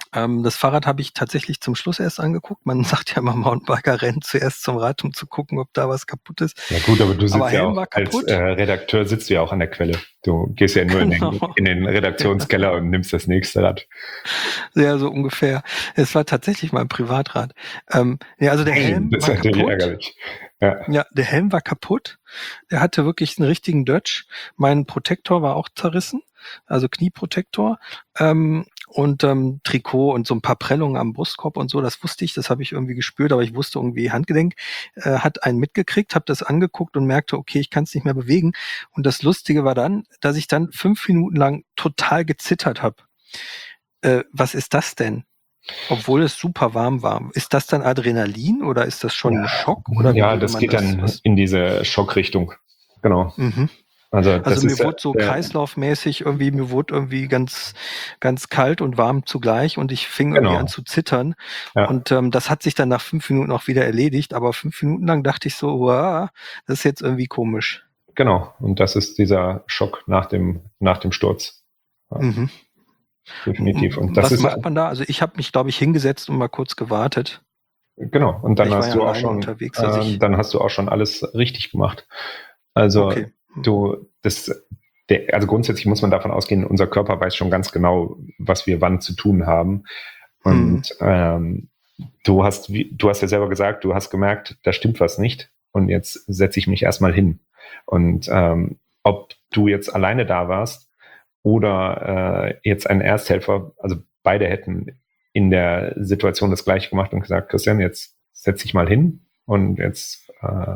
Speaker 2: Das Fahrrad habe ich tatsächlich zum Schluss erst angeguckt. Man sagt ja immer, Mountainbiker rennen zuerst zum Rad, um zu gucken, ob da was kaputt ist.
Speaker 3: Ja gut, aber du
Speaker 2: Aber
Speaker 3: sitzt ja
Speaker 2: Helm
Speaker 3: auch
Speaker 2: war
Speaker 3: als
Speaker 2: kaputt.
Speaker 3: Redakteur sitzt du ja auch an der Quelle. Du gehst ja nur
Speaker 2: Genau.
Speaker 3: in den Redaktionskeller und nimmst das nächste Rad.
Speaker 2: Ja, so ungefähr. Es war tatsächlich mein Privatrad. Ja, also der Helm
Speaker 3: Das ist
Speaker 2: war
Speaker 3: natürlich
Speaker 2: kaputt.
Speaker 3: ärgerlich. Ja.
Speaker 2: Ja, der Helm war kaputt. Der hatte wirklich einen richtigen Dötsch. Mein Protektor war auch zerrissen, also Knieprotektor. Und Trikot und so ein paar Prellungen am Brustkorb und so, das wusste ich, das habe ich irgendwie gespürt, aber ich wusste irgendwie, Handgelenk hat einen mitgekriegt, habe das angeguckt und merkte, okay, ich kann es nicht mehr bewegen. Und das Lustige war dann, dass ich dann 5 Minuten lang total gezittert habe. Was ist das denn? Obwohl es super warm war. Ist das dann Adrenalin oder ist das schon ein Schock? Oder wie
Speaker 3: Ja,
Speaker 2: würde
Speaker 3: das
Speaker 2: man
Speaker 3: geht dann
Speaker 2: das?
Speaker 3: in diese Schockrichtung. Genau.
Speaker 2: Mhm.
Speaker 3: Also
Speaker 2: Also
Speaker 3: das
Speaker 2: mir
Speaker 3: ist
Speaker 2: wurde so kreislaufmäßig irgendwie, mir wurde irgendwie ganz, ganz kalt und warm zugleich und ich fing irgendwie an
Speaker 3: genau.
Speaker 2: zu zittern.
Speaker 3: Ja,
Speaker 2: Und das hat sich dann nach 5 Minuten auch wieder erledigt, aber 5 Minuten lang dachte ich so, wow, das ist jetzt irgendwie komisch.
Speaker 3: genau. Und das ist dieser Schock nach dem Sturz. Ja,
Speaker 2: Mhm.
Speaker 3: definitiv. Und das
Speaker 2: Was
Speaker 3: ist
Speaker 2: macht man da? Also ich habe mich, glaube ich, hingesetzt und mal kurz gewartet.
Speaker 3: genau. Und dann
Speaker 2: Ich war
Speaker 3: hast
Speaker 2: ja
Speaker 3: du auch
Speaker 2: alleine
Speaker 3: schon,
Speaker 2: unterwegs, also ich,
Speaker 3: dann hast du auch schon alles richtig gemacht. Also
Speaker 2: okay.
Speaker 3: also grundsätzlich muss man davon ausgehen, unser Körper weiß schon ganz genau, was wir wann zu tun haben. Und du hast ja selber gesagt, du hast gemerkt, da stimmt was nicht. Und jetzt setze ich mich erstmal hin. Und ob du jetzt alleine da warst oder jetzt ein Ersthelfer, also beide hätten in der Situation das Gleiche gemacht und gesagt, Christian, jetzt setz dich mal hin und jetzt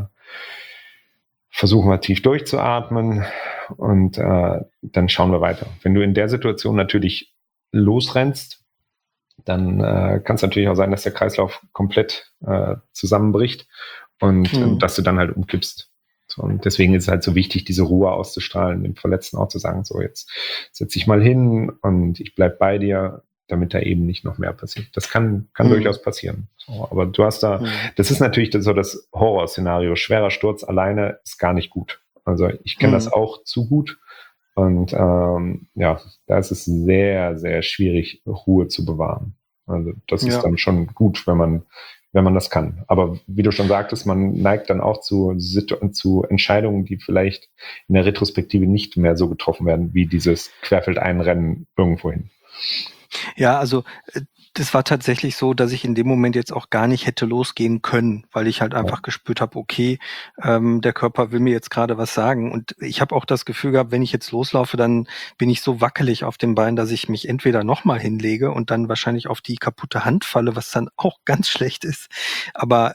Speaker 3: versuchen wir tief durchzuatmen und dann schauen wir weiter. Wenn du in der Situation natürlich losrennst, dann kann es natürlich auch sein, dass der Kreislauf komplett zusammenbricht und dass du dann halt umkippst. So, und deswegen ist es halt so wichtig, diese Ruhe auszustrahlen, dem Verletzten auch zu sagen, so jetzt setz dich mal hin und ich bleib bei dir, damit da eben nicht noch mehr passiert. Das kann durchaus passieren. So, aber du hast da, das ist natürlich so das Horrorszenario. Schwerer Sturz alleine ist gar nicht gut. Also ich kenne das auch zu gut. Und ja, da ist es sehr, sehr schwierig, Ruhe zu bewahren. Also das ist dann schon gut, wenn man das kann. Aber wie du schon sagtest, man neigt dann auch zu Entscheidungen, die vielleicht in der Retrospektive nicht mehr so getroffen werden, wie dieses Querfeldeinrennen irgendwohin.
Speaker 2: Ja, also das war tatsächlich so, dass ich in dem Moment jetzt auch gar nicht hätte losgehen können, weil ich halt einfach gespürt habe, okay, der Körper will mir jetzt gerade was sagen. Und ich habe auch das Gefühl gehabt, wenn ich jetzt loslaufe, dann bin ich so wackelig auf dem Bein, dass ich mich entweder nochmal hinlege und dann wahrscheinlich auf die kaputte Hand falle, was dann auch ganz schlecht ist. Aber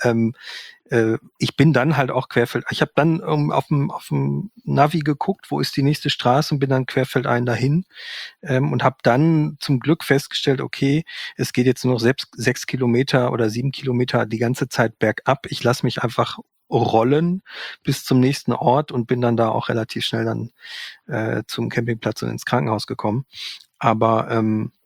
Speaker 2: ich bin dann halt auch querfeld. Ich habe dann auf dem Navi geguckt, wo ist die nächste Straße und bin dann querfeldein dahin und habe dann zum Glück festgestellt, okay, es geht jetzt nur noch 6 Kilometer oder 7 Kilometer die ganze Zeit bergab. Ich lasse mich einfach rollen bis zum nächsten Ort und bin dann da auch relativ schnell dann zum Campingplatz und ins Krankenhaus gekommen. Aber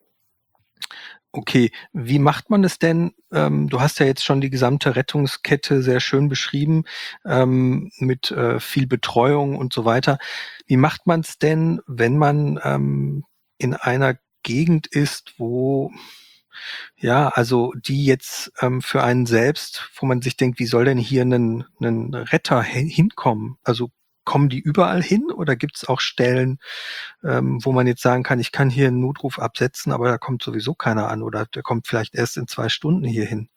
Speaker 2: okay, wie macht man es denn? Du hast ja jetzt schon die gesamte Rettungskette sehr schön beschrieben, mit viel Betreuung und so weiter. Wie macht man es denn, wenn man in einer Gegend ist, wo, ja, also die jetzt für einen selbst, wo man sich denkt, wie soll denn hier ein Retter hinkommen? Also kommen die überall hin oder gibt es auch Stellen, wo man jetzt sagen kann, ich kann hier einen Notruf absetzen, aber da kommt sowieso keiner an oder der kommt vielleicht erst in 2 Stunden hier hin?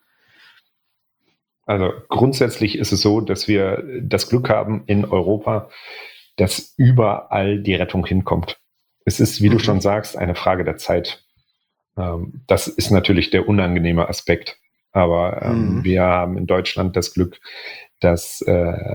Speaker 3: Also grundsätzlich ist es so, dass wir das Glück haben in Europa, dass überall die Rettung hinkommt. Es ist, wie du schon sagst, eine Frage der Zeit. Das ist natürlich der unangenehme Aspekt. Aber wir haben in Deutschland das Glück, dass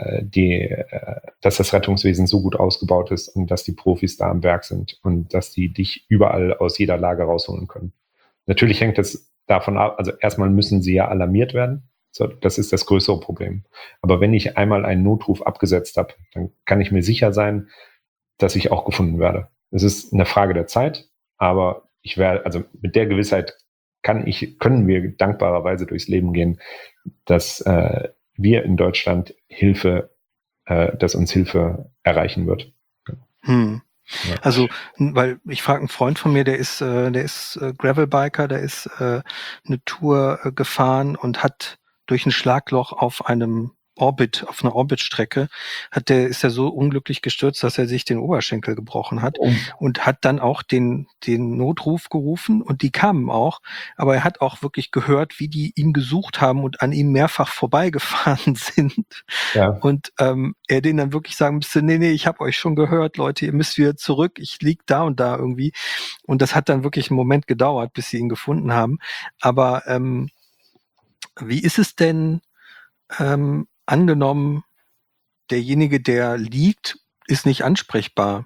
Speaker 3: das Rettungswesen so gut ausgebaut ist und dass die Profis da am Werk sind und dass die dich überall aus jeder Lage rausholen können. Natürlich hängt es davon ab, also erstmal müssen sie ja alarmiert werden. So, das ist das größere Problem. Aber wenn ich einmal einen Notruf abgesetzt habe, dann kann ich mir sicher sein, dass ich auch gefunden werde. Es ist eine Frage der Zeit, aber also mit der Gewissheit können wir dankbarerweise durchs Leben gehen, dass wir in Deutschland dass uns Hilfe erreichen wird. Ja.
Speaker 2: Also, weil ich frage einen Freund von mir, der ist Gravelbiker, der ist eine Tour gefahren und hat durch ein Schlagloch auf einer Orbitstrecke, ist er so unglücklich gestürzt, dass er sich den Oberschenkel gebrochen hat und hat dann auch den Notruf gerufen und die kamen auch, aber er hat auch wirklich gehört, wie die ihn gesucht haben und an ihm mehrfach vorbeigefahren sind.
Speaker 3: Ja.
Speaker 2: Und er denen dann wirklich sagen müsste, nee, ich habe euch schon gehört, Leute, ihr müsst wieder zurück, ich lieg da und da irgendwie. Und das hat dann wirklich einen Moment gedauert, bis sie ihn gefunden haben. Aber wie ist es denn, angenommen, derjenige, der liegt, ist nicht ansprechbar?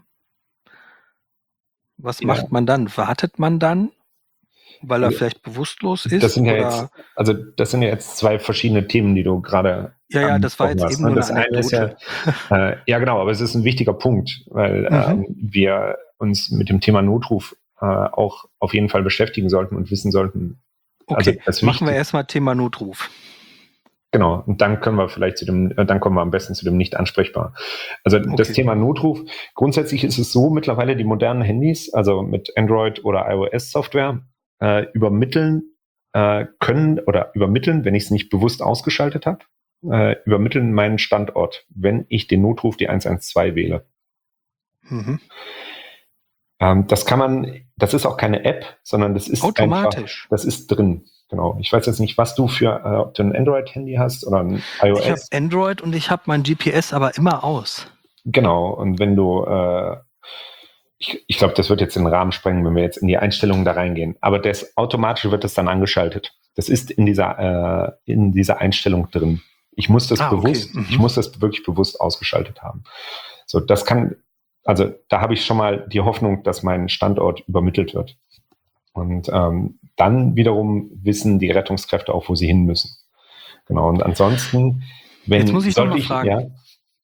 Speaker 2: Was macht man dann? Wartet man dann, weil er vielleicht bewusstlos ist?
Speaker 3: Das sind ja jetzt zwei verschiedene Themen, die du gerade
Speaker 2: das war jetzt eben nur
Speaker 3: das
Speaker 2: eine
Speaker 3: Anekdote.
Speaker 2: Eine ist
Speaker 3: ja, genau, aber es ist ein wichtiger Punkt, weil wir uns mit dem Thema Notruf auch auf jeden Fall beschäftigen sollten und wissen sollten.
Speaker 2: Okay, also machen wir erstmal Thema Notruf.
Speaker 3: Genau, und dann kommen wir am besten zu dem nicht ansprechbar. Also das Thema Notruf, grundsätzlich ist es so, mittlerweile die modernen Handys, also mit Android oder iOS-Software, übermitteln, wenn ich es nicht bewusst ausgeschaltet habe, übermitteln meinen Standort, wenn ich den Notruf, die 112 wähle. Das ist auch keine App, sondern das ist
Speaker 2: automatisch.
Speaker 3: Das ist drin. Genau. Ich weiß jetzt nicht, was du ob du ein Android-Handy hast oder ein iOS.
Speaker 2: Ich habe Android und ich habe mein GPS aber immer aus.
Speaker 3: Genau. Und wenn du, ich glaube, das wird jetzt den Rahmen sprengen, wenn wir jetzt in die Einstellungen da reingehen. Aber automatisch wird das dann angeschaltet. Das ist in dieser Einstellung drin. Ich muss das ich muss das wirklich bewusst ausgeschaltet haben. So, da habe ich schon mal die Hoffnung, dass mein Standort übermittelt wird. Und dann wiederum wissen die Rettungskräfte auch, wo sie hin müssen. Genau. Und ansonsten,
Speaker 2: jetzt muss ich noch mal fragen.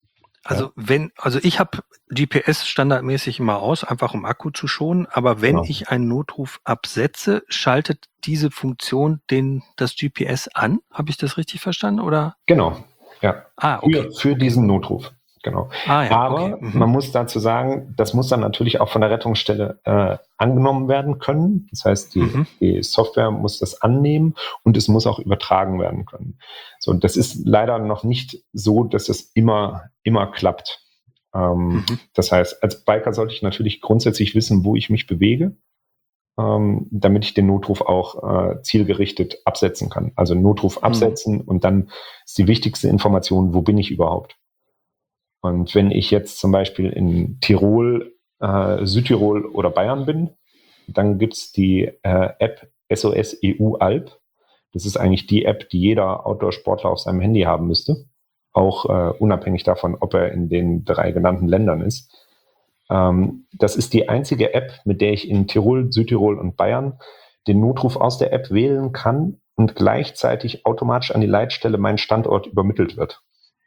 Speaker 2: Ich habe GPS standardmäßig immer aus, einfach um Akku zu schonen. Aber wenn ich einen Notruf absetze, schaltet diese Funktion das GPS an? Habe ich das richtig verstanden? Oder?
Speaker 3: Genau. Ja.
Speaker 2: Okay.
Speaker 3: Für diesen Notruf. Genau. Aber man muss dazu sagen, das muss dann natürlich auch von der Rettungsstelle angenommen werden können. Das heißt, die Software muss das annehmen und es muss auch übertragen werden können. So, das ist leider noch nicht so, dass es immer klappt. Das heißt, als Biker sollte ich natürlich grundsätzlich wissen, wo ich mich bewege, damit ich den Notruf auch zielgerichtet absetzen kann. Also Notruf absetzen und dann ist die wichtigste Information, wo bin ich überhaupt? Und wenn ich jetzt zum Beispiel in Tirol, Südtirol oder Bayern bin, dann gibt's die App SOS EU Alp. Das ist eigentlich die App, die jeder Outdoor-Sportler auf seinem Handy haben müsste. Auch unabhängig davon, ob er in den 3 genannten Ländern ist. Das ist die einzige App, mit der ich in Tirol, Südtirol und Bayern den Notruf aus der App wählen kann und gleichzeitig automatisch an die Leitstelle mein Standort übermittelt wird.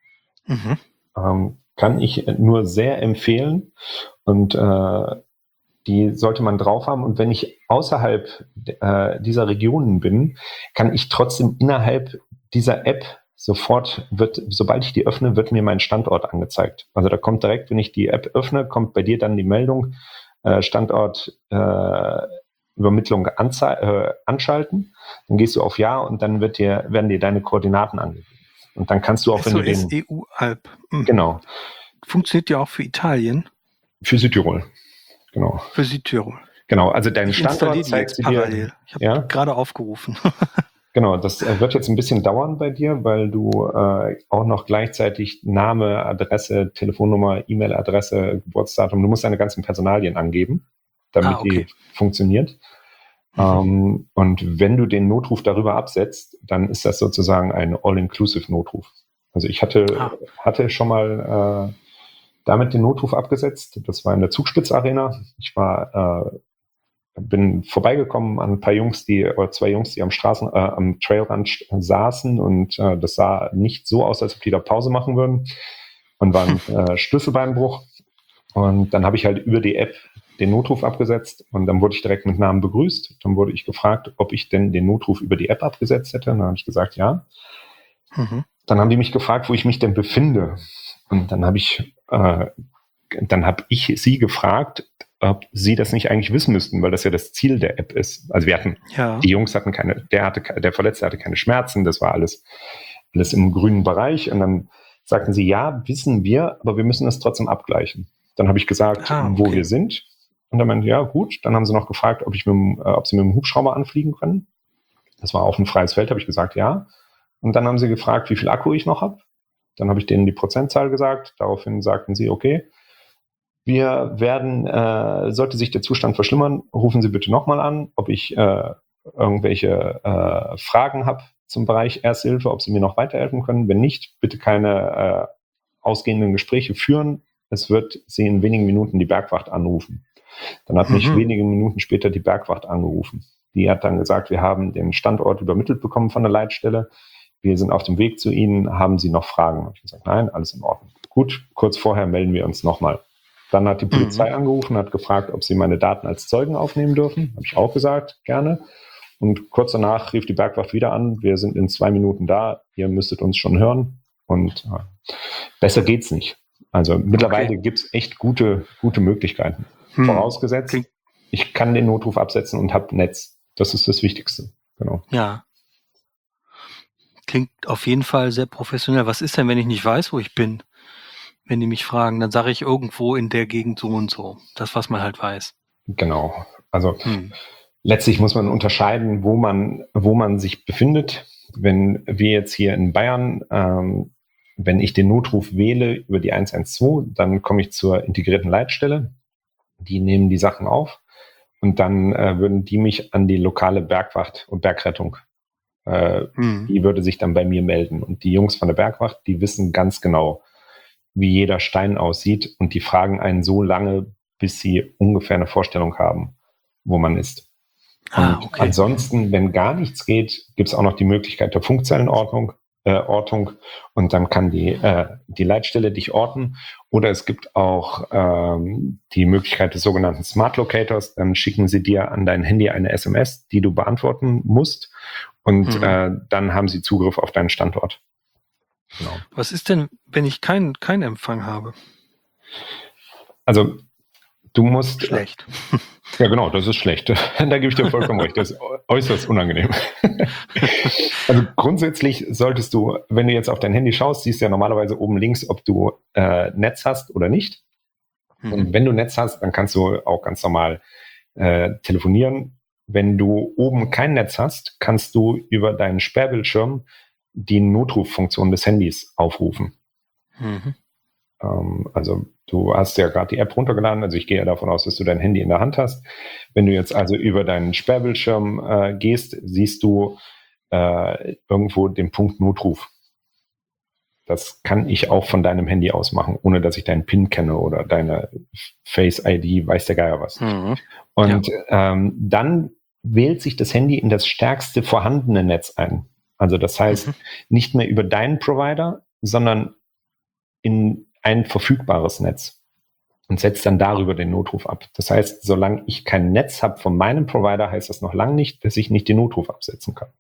Speaker 3: Kann ich nur sehr empfehlen und die sollte man drauf haben. Und wenn ich außerhalb dieser Regionen bin, kann ich trotzdem innerhalb dieser App sobald ich die öffne, wird mir mein Standort angezeigt. Also da kommt direkt, wenn ich die App öffne, kommt bei dir dann die Meldung, Standort Übermittlung anschalten. Dann gehst du auf Ja und dann werden dir deine Koordinaten angegeben. Und dann kannst du auch, wenn du den...
Speaker 2: EU Alp.
Speaker 3: Genau.
Speaker 2: Funktioniert ja auch für Italien?
Speaker 3: Für Südtirol. Genau.
Speaker 2: Für Südtirol.
Speaker 3: Genau, also deinen Standort zeigst du dir...
Speaker 2: Parallel. Ich habe gerade aufgerufen.
Speaker 3: Genau, das wird jetzt ein bisschen dauern bei dir, weil du auch noch gleichzeitig Name, Adresse, Telefonnummer, E-Mail-Adresse, Geburtsdatum, du musst deine ganzen Personalien angeben, damit die funktioniert. Und wenn du den Notruf darüber absetzt, dann ist das sozusagen ein All-Inclusive-Notruf. Also ich hatte schon mal damit den Notruf abgesetzt. Das war in der Zugspitz-Arena. Ich bin vorbeigekommen an ein paar zwei Jungs, die am Trailrand saßen und das sah nicht so aus, als ob die da Pause machen würden und war ein Schlüsselbeinbruch. Und dann habe ich halt über die App den Notruf abgesetzt und dann wurde ich direkt mit Namen begrüßt. Dann wurde ich gefragt, ob ich denn den Notruf über die App abgesetzt hätte. Dann habe ich gesagt, ja. Dann haben die mich gefragt, wo ich mich denn befinde. Und dann habe ich dann habe ich sie gefragt, ob sie das nicht eigentlich wissen müssten, weil das ja das Ziel der App ist. Also die Jungs hatten der Verletzte hatte keine Schmerzen, das war alles im grünen Bereich. Und dann sagten sie, ja, wissen wir, aber wir müssen das trotzdem abgleichen. Dann habe ich gesagt, wo wir sind. Und dann meinte, ja gut, dann haben sie noch gefragt, ob sie mit dem Hubschrauber anfliegen können. Das war auch ein freies Feld, habe ich gesagt, ja. Und dann haben sie gefragt, wie viel Akku ich noch habe. Dann habe ich denen die Prozentzahl gesagt. Daraufhin sagten sie, okay, wir werden, sollte sich der Zustand verschlimmern, rufen Sie bitte nochmal an, ob ich irgendwelche Fragen habe zum Bereich Erste Hilfe, ob Sie mir noch weiterhelfen können. Wenn nicht, bitte keine ausgehenden Gespräche führen. Es wird Sie in wenigen Minuten die Bergwacht anrufen. Dann hat mich wenige Minuten später die Bergwacht angerufen. Die hat dann gesagt, wir haben den Standort übermittelt bekommen von der Leitstelle. Wir sind auf dem Weg zu Ihnen. Haben Sie noch Fragen? Habe ich gesagt, nein, alles in Ordnung. Gut, kurz vorher melden wir uns nochmal. Dann hat die Polizei angerufen, hat gefragt, ob sie meine Daten als Zeugen aufnehmen dürfen. Habe ich auch gesagt, gerne. Und kurz danach rief die Bergwacht wieder an. Wir sind in 2 Minuten da. Ihr müsstet uns schon hören. Und besser geht's nicht. Also mittlerweile gibt's echt gute Möglichkeiten. Vorausgesetzt, ich kann den Notruf absetzen und habe Netz. Das ist das Wichtigste. Genau.
Speaker 2: Ja. Klingt auf jeden Fall sehr professionell. Was ist denn, wenn ich nicht weiß, wo ich bin? Wenn die mich fragen, dann sage ich irgendwo in der Gegend so und so. Das, was man halt weiß.
Speaker 3: Genau. Also letztlich muss man unterscheiden, wo man sich befindet. Wenn wir jetzt hier in Bayern, wenn ich den Notruf wähle über die 112, dann komme ich zur integrierten Leitstelle. Die nehmen die Sachen auf und dann würden die mich an die lokale Bergwacht und Bergrettung, die würde sich dann bei mir melden. Und die Jungs von der Bergwacht, die wissen ganz genau, wie jeder Stein aussieht und die fragen einen so lange, bis sie ungefähr eine Vorstellung haben, wo man ist. Und ansonsten, wenn gar nichts geht, gibt es auch noch die Möglichkeit der Funkzellenortung und dann kann die Leitstelle dich orten. Oder es gibt auch die Möglichkeit des sogenannten Smart Locators. Dann schicken sie dir an dein Handy eine SMS, die du beantworten musst und dann haben sie Zugriff auf deinen Standort. Genau.
Speaker 2: Was ist denn, wenn ich keinen Empfang habe?
Speaker 3: Also du musst...
Speaker 2: Schlecht.
Speaker 3: Ja, genau, das ist schlecht. Da gebe ich dir vollkommen recht. Das ist äußerst unangenehm. Also grundsätzlich solltest du, wenn du jetzt auf dein Handy schaust, siehst du ja normalerweise oben links, ob du Netz hast oder nicht. Und wenn du Netz hast, dann kannst du auch ganz normal telefonieren. Wenn du oben kein Netz hast, kannst du über deinen Sperrbildschirm die Notruffunktion des Handys aufrufen. Also du hast ja gerade die App runtergeladen, also ich gehe ja davon aus, dass du dein Handy in der Hand hast. Wenn du jetzt also über deinen Sperrbildschirm gehst, siehst du irgendwo den Punkt Notruf. Das kann ich auch von deinem Handy aus machen, ohne dass ich deinen PIN kenne oder deine Face-ID, weiß der Geier was. Und dann wählt sich das Handy in das stärkste vorhandene Netz ein. Also das heißt, nicht mehr über deinen Provider, sondern in ein verfügbares Netz und setzt dann darüber den Notruf ab. Das heißt, solange ich kein Netz habe von meinem Provider, heißt das noch lange nicht, dass ich nicht den Notruf absetzen kann.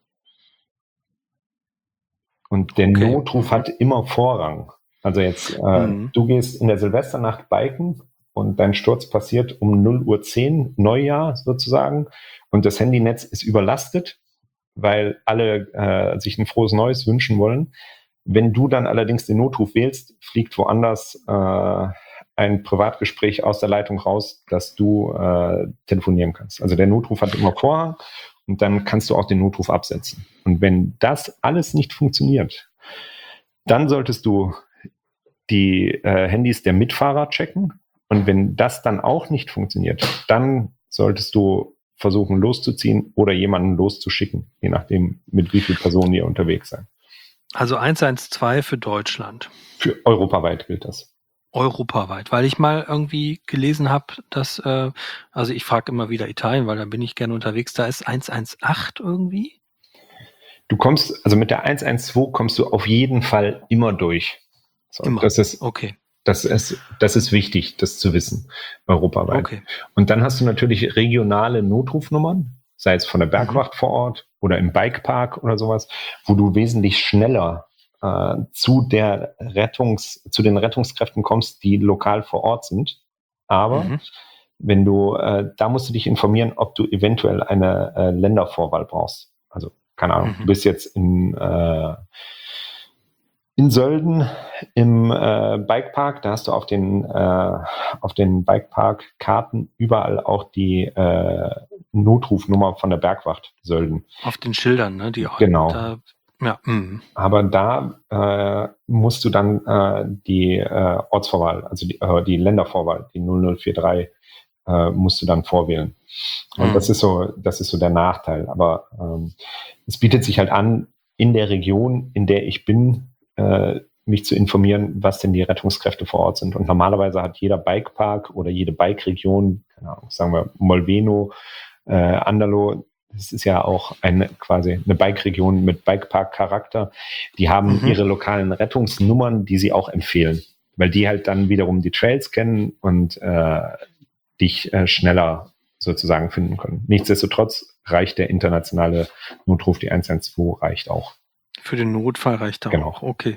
Speaker 3: Und der Notruf hat immer Vorrang. Also jetzt, du gehst in der Silvesternacht biken und dein Sturz passiert um 0:10 Uhr, Neujahr sozusagen, und das Handynetz ist überlastet, weil alle sich ein frohes Neues wünschen wollen. Wenn du dann allerdings den Notruf wählst, fliegt woanders ein Privatgespräch aus der Leitung raus, dass du telefonieren kannst. Also der Notruf hat immer Vorrang und dann kannst du auch den Notruf absetzen. Und wenn das alles nicht funktioniert, dann solltest du die Handys der Mitfahrer checken. Und wenn das dann auch nicht funktioniert, dann solltest du versuchen loszuziehen oder jemanden loszuschicken, je nachdem, mit wie vielen Personen ihr unterwegs seid.
Speaker 2: Also 112 für Deutschland.
Speaker 3: Für europaweit gilt das.
Speaker 2: Europaweit, weil ich mal irgendwie gelesen habe, dass, also ich frage immer wieder Italien, weil da bin ich gerne unterwegs, da ist 118 irgendwie.
Speaker 3: Du kommst, also mit der 112 kommst du auf jeden Fall immer durch. So,
Speaker 2: immer?
Speaker 3: Das ist,
Speaker 2: okay.
Speaker 3: Das ist wichtig, das zu wissen, europaweit.
Speaker 2: Okay.
Speaker 3: Und dann hast du natürlich regionale Notrufnummern, sei es von der Bergwacht vor Ort oder im Bikepark oder sowas, wo du wesentlich schneller zu den Rettungskräften kommst, die lokal vor Ort sind. Aber wenn du, da musst du dich informieren, ob du eventuell eine Ländervorwahl brauchst. Also, keine Ahnung, du bist jetzt in Sölden im Bikepark, da hast du auf den Bikepark-Karten überall auch die Notrufnummer von der Bergwacht Sölden.
Speaker 2: Auf den Schildern, ne? Die
Speaker 3: Genau.
Speaker 2: Da, ja.
Speaker 3: Aber da musst du dann die Ortsvorwahl, also die Ländervorwahl, die 0043, musst du dann vorwählen. Und das ist so der Nachteil. Aber es bietet sich halt an, in der Region, in der ich bin, mich zu informieren, was denn die Rettungskräfte vor Ort sind. Und normalerweise hat jeder Bikepark oder jede Bike-Region, keine Ahnung, sagen wir Molveno, Anderlo, das ist ja auch quasi eine Bike-Region mit Bikepark-Charakter, die haben ihre lokalen Rettungsnummern, die sie auch empfehlen, weil die halt dann wiederum die Trails kennen und dich schneller sozusagen finden können. Nichtsdestotrotz reicht der internationale Notruf, die 112 reicht auch.
Speaker 2: Für den Notfall reicht er auch. Okay.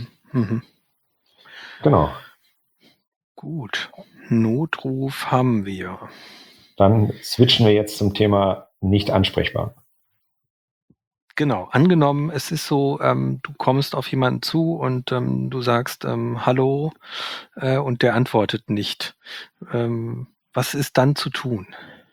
Speaker 3: Genau.
Speaker 2: Gut. Notruf haben wir.
Speaker 3: Dann switchen wir jetzt zum Thema nicht ansprechbar.
Speaker 2: Genau. Angenommen, es ist so, du kommst auf jemanden zu und du sagst Hallo und der antwortet nicht. Was ist dann zu tun?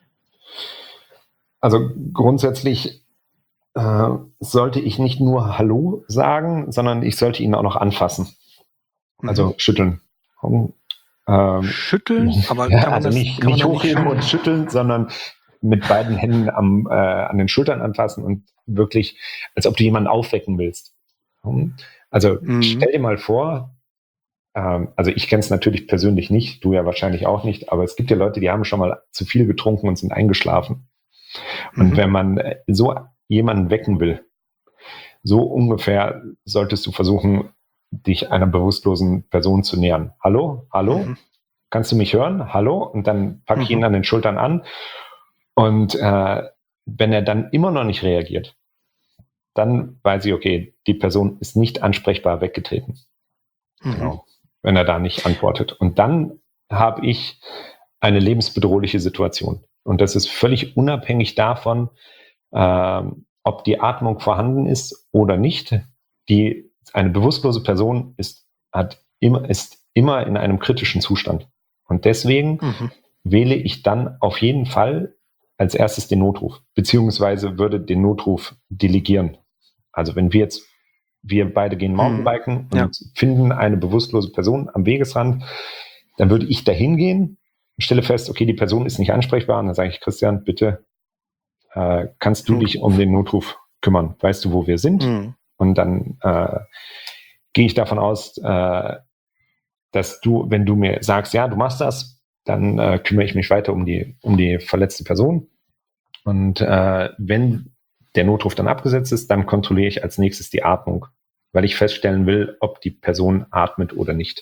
Speaker 3: Also grundsätzlich sollte ich nicht nur Hallo sagen, sondern ich sollte ihn auch noch anfassen. Also schütteln.
Speaker 2: Schütteln? Aber
Speaker 3: ja,
Speaker 2: kann man
Speaker 3: also
Speaker 2: das
Speaker 3: nicht
Speaker 2: kann man
Speaker 3: hochheben und schütteln, sondern mit beiden Händen an den Schultern anfassen und wirklich, als ob du jemanden aufwecken willst. Also stell dir mal vor, also ich kenne es natürlich persönlich nicht, du ja wahrscheinlich auch nicht, aber es gibt ja Leute, die haben schon mal zu viel getrunken und sind eingeschlafen. Und wenn man so jemanden wecken will, so ungefähr solltest du versuchen, dich einer bewusstlosen Person zu nähern. Hallo? Kannst du mich hören? Hallo? Und dann packe ich ihn an den Schultern an. Und wenn er dann immer noch nicht reagiert, dann weiß ich, okay, die Person ist nicht ansprechbar weggetreten. Genau. Wenn er da nicht antwortet. Und dann habe ich eine lebensbedrohliche Situation. Und das ist völlig unabhängig davon, ob die Atmung vorhanden ist oder nicht. Eine bewusstlose Person ist immer in einem kritischen Zustand. Und deswegen wähle ich dann auf jeden Fall als erstes den Notruf, beziehungsweise würde den Notruf delegieren. Also wenn wir beide gehen Mountainbiken und finden eine bewusstlose Person am Wegesrand, dann würde ich dahin gehen, stelle fest, okay, die Person ist nicht ansprechbar, und dann sage ich, Christian, bitte, kannst du dich um den Notruf kümmern? Weißt du, wo wir sind? Und dann gehe ich davon aus, dass du, wenn du mir sagst, ja, du machst das, dann kümmere ich mich weiter um die verletzte Person. Und wenn der Notruf dann abgesetzt ist, dann kontrolliere ich als nächstes die Atmung, weil ich feststellen will, ob die Person atmet oder nicht.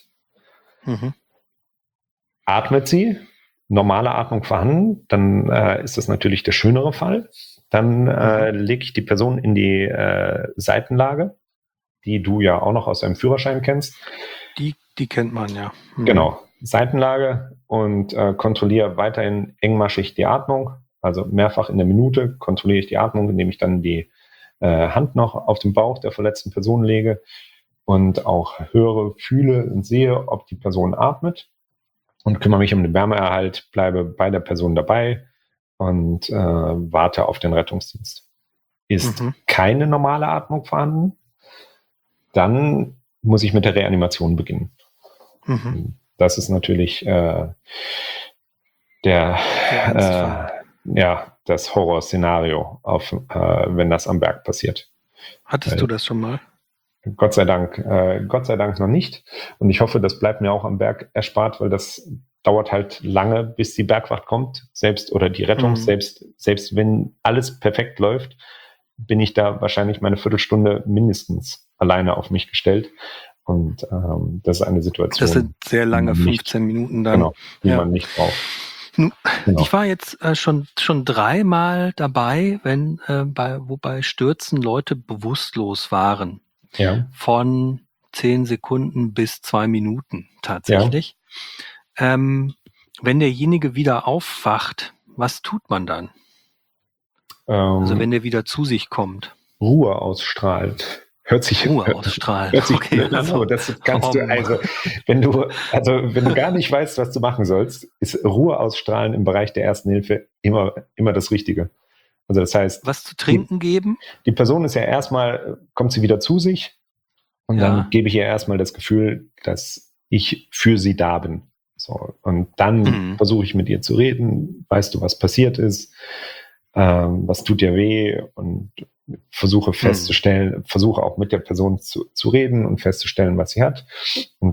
Speaker 3: Atmet sie, normale Atmung vorhanden, dann ist das natürlich der schönere Fall. Dann lege ich die Person in die Seitenlage, die du ja auch noch aus deinem Führerschein kennst.
Speaker 2: Die kennt man, ja.
Speaker 3: Genau, Seitenlage, und kontrolliere weiterhin engmaschig die Atmung. Also mehrfach in der Minute kontrolliere ich die Atmung, indem ich dann die Hand noch auf den Bauch der verletzten Person lege und auch höre, fühle und sehe, ob die Person atmet, und kümmere mich um den Wärmeerhalt, bleibe bei der Person dabei und warte auf den Rettungsdienst. Ist keine normale Atmung vorhanden, dann muss ich mit der Reanimation beginnen. Das ist natürlich das Horrorszenario, wenn das am Berg passiert.
Speaker 2: Hattest du das schon mal?
Speaker 3: Gott sei Dank noch nicht. Und ich hoffe, das bleibt mir auch am Berg erspart, weil das dauert halt lange, bis die Bergwacht kommt, oder die Rettung. Selbst wenn alles perfekt läuft, bin ich da wahrscheinlich meine Viertelstunde mindestens alleine auf mich gestellt. Und das ist eine Situation.
Speaker 2: Das sind sehr lange, 15 Minuten dann.
Speaker 3: Genau, die man nicht braucht.
Speaker 2: Genau. Ich war jetzt schon 3-mal dabei, wobei Stürzen Leute bewusstlos waren.
Speaker 3: Ja.
Speaker 2: von 10 Sekunden bis 2 Minuten tatsächlich. Wenn derjenige wieder aufwacht, was tut man dann? Also wenn der wieder zu sich kommt.
Speaker 3: Ruhe ausstrahlt. Hört sich
Speaker 2: Okay,
Speaker 3: blöd an, aber das kannst du, wenn du gar nicht weißt, was du machen sollst, ist Ruhe ausstrahlen im Bereich der Ersten Hilfe immer das Richtige. Also das heißt,
Speaker 2: was zu trinken geben?
Speaker 3: Die Person ist ja erstmal, kommt sie wieder zu sich und dann gebe ich ihr erstmal das Gefühl, dass ich für sie da bin. So, und dann versuche ich mit ihr zu reden, weißt du, was passiert ist, was tut dir weh, und versuche festzustellen, versuche auch mit der Person zu reden und festzustellen, was sie hat. Und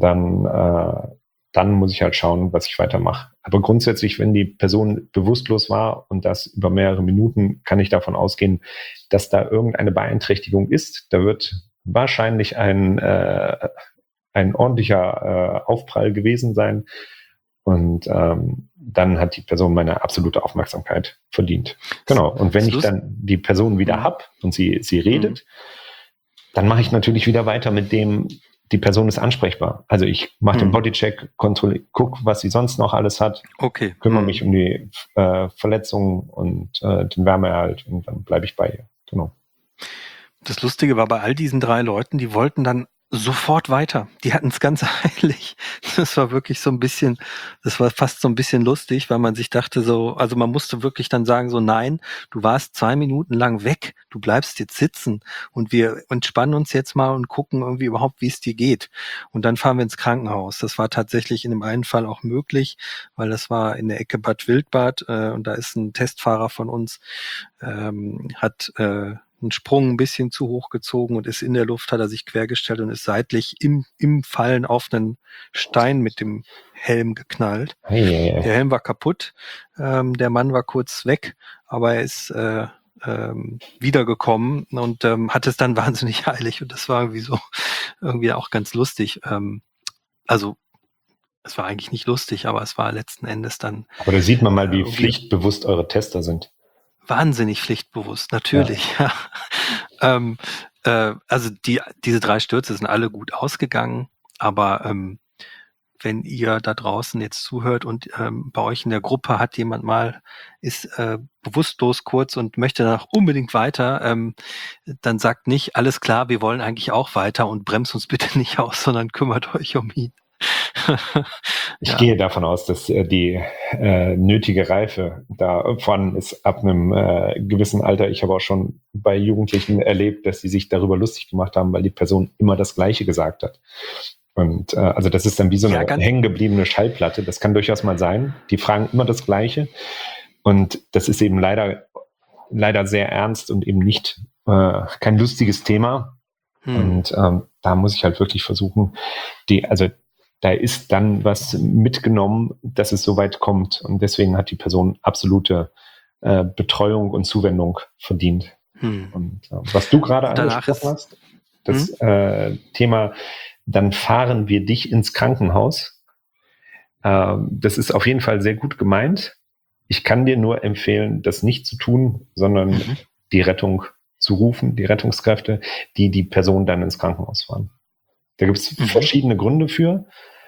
Speaker 3: dann muss ich halt schauen, was ich weitermache. Aber grundsätzlich, wenn die Person bewusstlos war und das über mehrere Minuten, kann ich davon ausgehen, dass da irgendeine Beeinträchtigung ist. Da wird wahrscheinlich ein ordentlicher Aufprall gewesen sein. Und dann hat die Person meine absolute Aufmerksamkeit verdient. Genau. Und wenn ich dann die Person wieder hab und sie redet, dann mache ich natürlich wieder weiter mit dem, die Person ist ansprechbar. Also ich mache den Bodycheck, guck, was sie sonst noch alles hat, kümmere mich um die Verletzungen und den Wärmeerhalt, und dann bleibe ich bei ihr. Genau.
Speaker 2: Das Lustige war, bei all diesen 3 Leuten, die wollten dann sofort weiter. Die hatten es ganz eilig. Das war wirklich das war fast so ein bisschen lustig, weil man sich dachte so, also man musste wirklich dann sagen so, nein, du warst 2 Minuten lang weg, du bleibst jetzt sitzen und wir entspannen uns jetzt mal und gucken irgendwie überhaupt, wie es dir geht. Und dann fahren wir ins Krankenhaus. Das war tatsächlich in dem einen Fall auch möglich, weil das war in der Ecke Bad Wildbad und da ist ein Testfahrer von uns, hat einen Sprung ein bisschen zu hoch gezogen und ist in der Luft, hat er sich quergestellt und ist seitlich im Fallen auf einen Stein mit dem Helm geknallt. Der Helm war kaputt, der Mann war kurz weg, aber er ist wiedergekommen und hat es dann wahnsinnig eilig, und das war irgendwie auch ganz lustig. Also es war eigentlich nicht lustig, aber es war letzten Endes dann...
Speaker 3: Aber da sieht man mal, wie pflichtbewusst eure Tester sind.
Speaker 2: Wahnsinnig pflichtbewusst, natürlich. Ja. Also diese 3 Stürze sind alle gut ausgegangen, aber wenn ihr da draußen jetzt zuhört und bei euch in der Gruppe hat jemand ist bewusstlos kurz und möchte danach unbedingt weiter, dann sagt nicht, alles klar, wir wollen eigentlich auch weiter und bremst uns bitte nicht aus, sondern kümmert euch um ihn.
Speaker 3: Ich gehe davon aus, dass die nötige Reife da vorhanden ist ab einem gewissen Alter. Ich habe auch schon bei Jugendlichen erlebt, dass sie sich darüber lustig gemacht haben, weil die Person immer das Gleiche gesagt hat. Und also das ist dann wie so eine hängengebliebene Schallplatte. Das kann durchaus mal sein. Die fragen immer das Gleiche. Und das ist eben leider sehr ernst und eben nicht kein lustiges Thema. Und da muss ich halt wirklich versuchen, da ist dann was mitgenommen, dass es so weit kommt. Und deswegen hat die Person absolute Betreuung und Zuwendung verdient. Und was du gerade angesprochen hast, das Thema, dann fahren wir dich ins Krankenhaus. Das ist auf jeden Fall sehr gut gemeint. Ich kann dir nur empfehlen, das nicht zu tun, sondern die Rettung zu rufen, die Rettungskräfte, die Person dann ins Krankenhaus fahren. Da gibt es verschiedene Gründe für.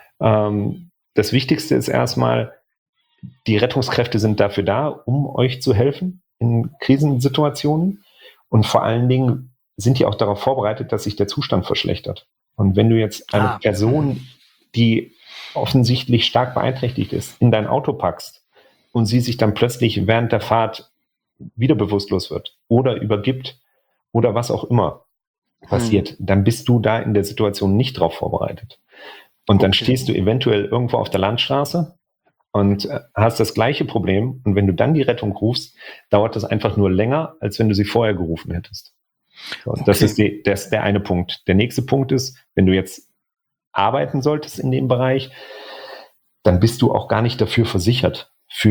Speaker 3: Das Wichtigste ist erstmal, die Rettungskräfte sind dafür da, um euch zu helfen in Krisensituationen, und vor allen Dingen sind die auch darauf vorbereitet, dass sich der Zustand verschlechtert. Und wenn du jetzt eine Person, die offensichtlich stark beeinträchtigt ist, in dein Auto packst und sie sich dann plötzlich während der Fahrt wieder bewusstlos wird oder übergibt oder was auch immer passiert, dann bist du da in der Situation nicht drauf vorbereitet. Und dann stehst du eventuell irgendwo auf der Landstraße und hast das gleiche Problem. Und wenn du dann die Rettung rufst, dauert das einfach nur länger, als wenn du sie vorher gerufen hättest. So, das ist der eine Punkt. Der nächste Punkt ist, wenn du jetzt arbeiten solltest in dem Bereich, dann bist du auch gar nicht dafür versichert,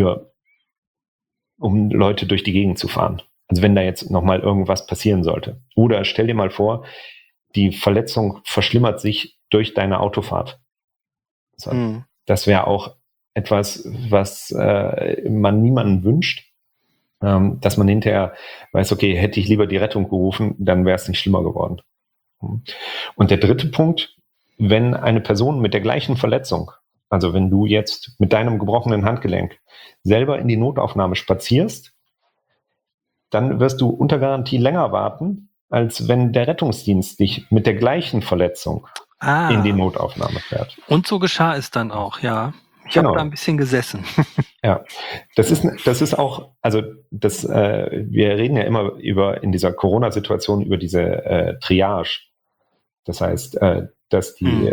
Speaker 3: um Leute durch die Gegend zu fahren. Also wenn da jetzt nochmal irgendwas passieren sollte. Oder stell dir mal vor, die Verletzung verschlimmert sich durch deine Autofahrt. So, das wäre auch etwas, was man niemandem wünscht, dass man hinterher weiß, okay, hätte ich lieber die Rettung gerufen, dann wäre es nicht schlimmer geworden. Und der dritte Punkt, wenn eine Person mit der gleichen Verletzung, also wenn du jetzt mit deinem gebrochenen Handgelenk selber in die Notaufnahme spazierst, dann wirst du unter Garantie länger warten, als wenn der Rettungsdienst dich mit der gleichen Verletzung in die Notaufnahme fährt.
Speaker 2: Und so geschah es dann auch, ja. Ich habe da ein bisschen gesessen.
Speaker 3: Ja, das ist auch, also wir reden ja immer in dieser Corona-Situation über diese Triage. Das heißt, dass die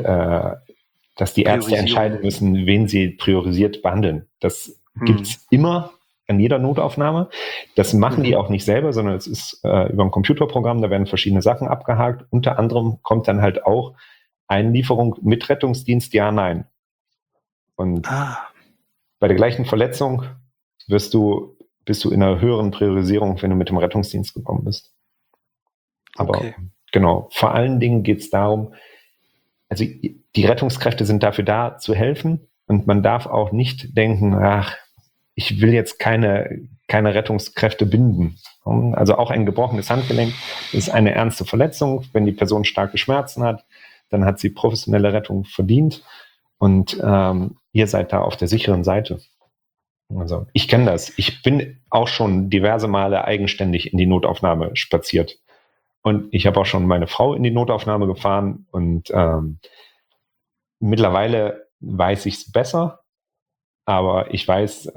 Speaker 3: Ärzte entscheiden müssen, wen sie priorisiert behandeln. Das gibt's immer an jeder Notaufnahme. Das machen die auch nicht selber, sondern es ist über ein Computerprogramm, da werden verschiedene Sachen abgehakt. Unter anderem kommt dann halt auch Einlieferung mit Rettungsdienst, ja, nein. Und bei der gleichen Verletzung bist du in einer höheren Priorisierung, wenn du mit dem Rettungsdienst gekommen bist. Aber genau, vor allen Dingen geht es darum, also die Rettungskräfte sind dafür da, zu helfen, und man darf auch nicht denken, ach, ich will jetzt keine Rettungskräfte binden. Also auch ein gebrochenes Handgelenk ist eine ernste Verletzung. Wenn die Person starke Schmerzen hat, dann hat sie professionelle Rettung verdient, und ihr seid da auf der sicheren Seite. Also ich kenne das. Ich bin auch schon diverse Male eigenständig in die Notaufnahme spaziert. Und ich habe auch schon meine Frau in die Notaufnahme gefahren, und mittlerweile weiß ich es besser, aber ich weiß,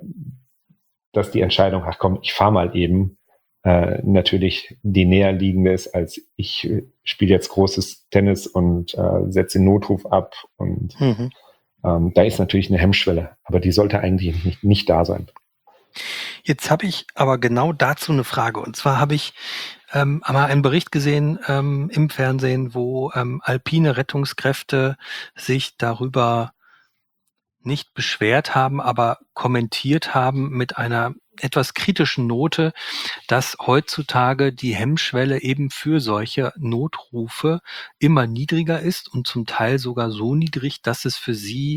Speaker 3: dass die Entscheidung, ach komm, ich fahre mal eben, natürlich die näher liegende ist, als ich spiele jetzt großes Tennis und setze den Notruf ab, und da ist natürlich eine Hemmschwelle, aber die sollte eigentlich nicht da sein.
Speaker 2: Jetzt habe ich aber genau dazu eine Frage, und zwar habe ich einmal einen Bericht gesehen im Fernsehen, wo alpine Rettungskräfte sich darüber nicht beschwert haben, aber kommentiert haben mit einer etwas kritischen Note, dass heutzutage die Hemmschwelle eben für solche Notrufe immer niedriger ist und zum Teil sogar so niedrig, dass es für sie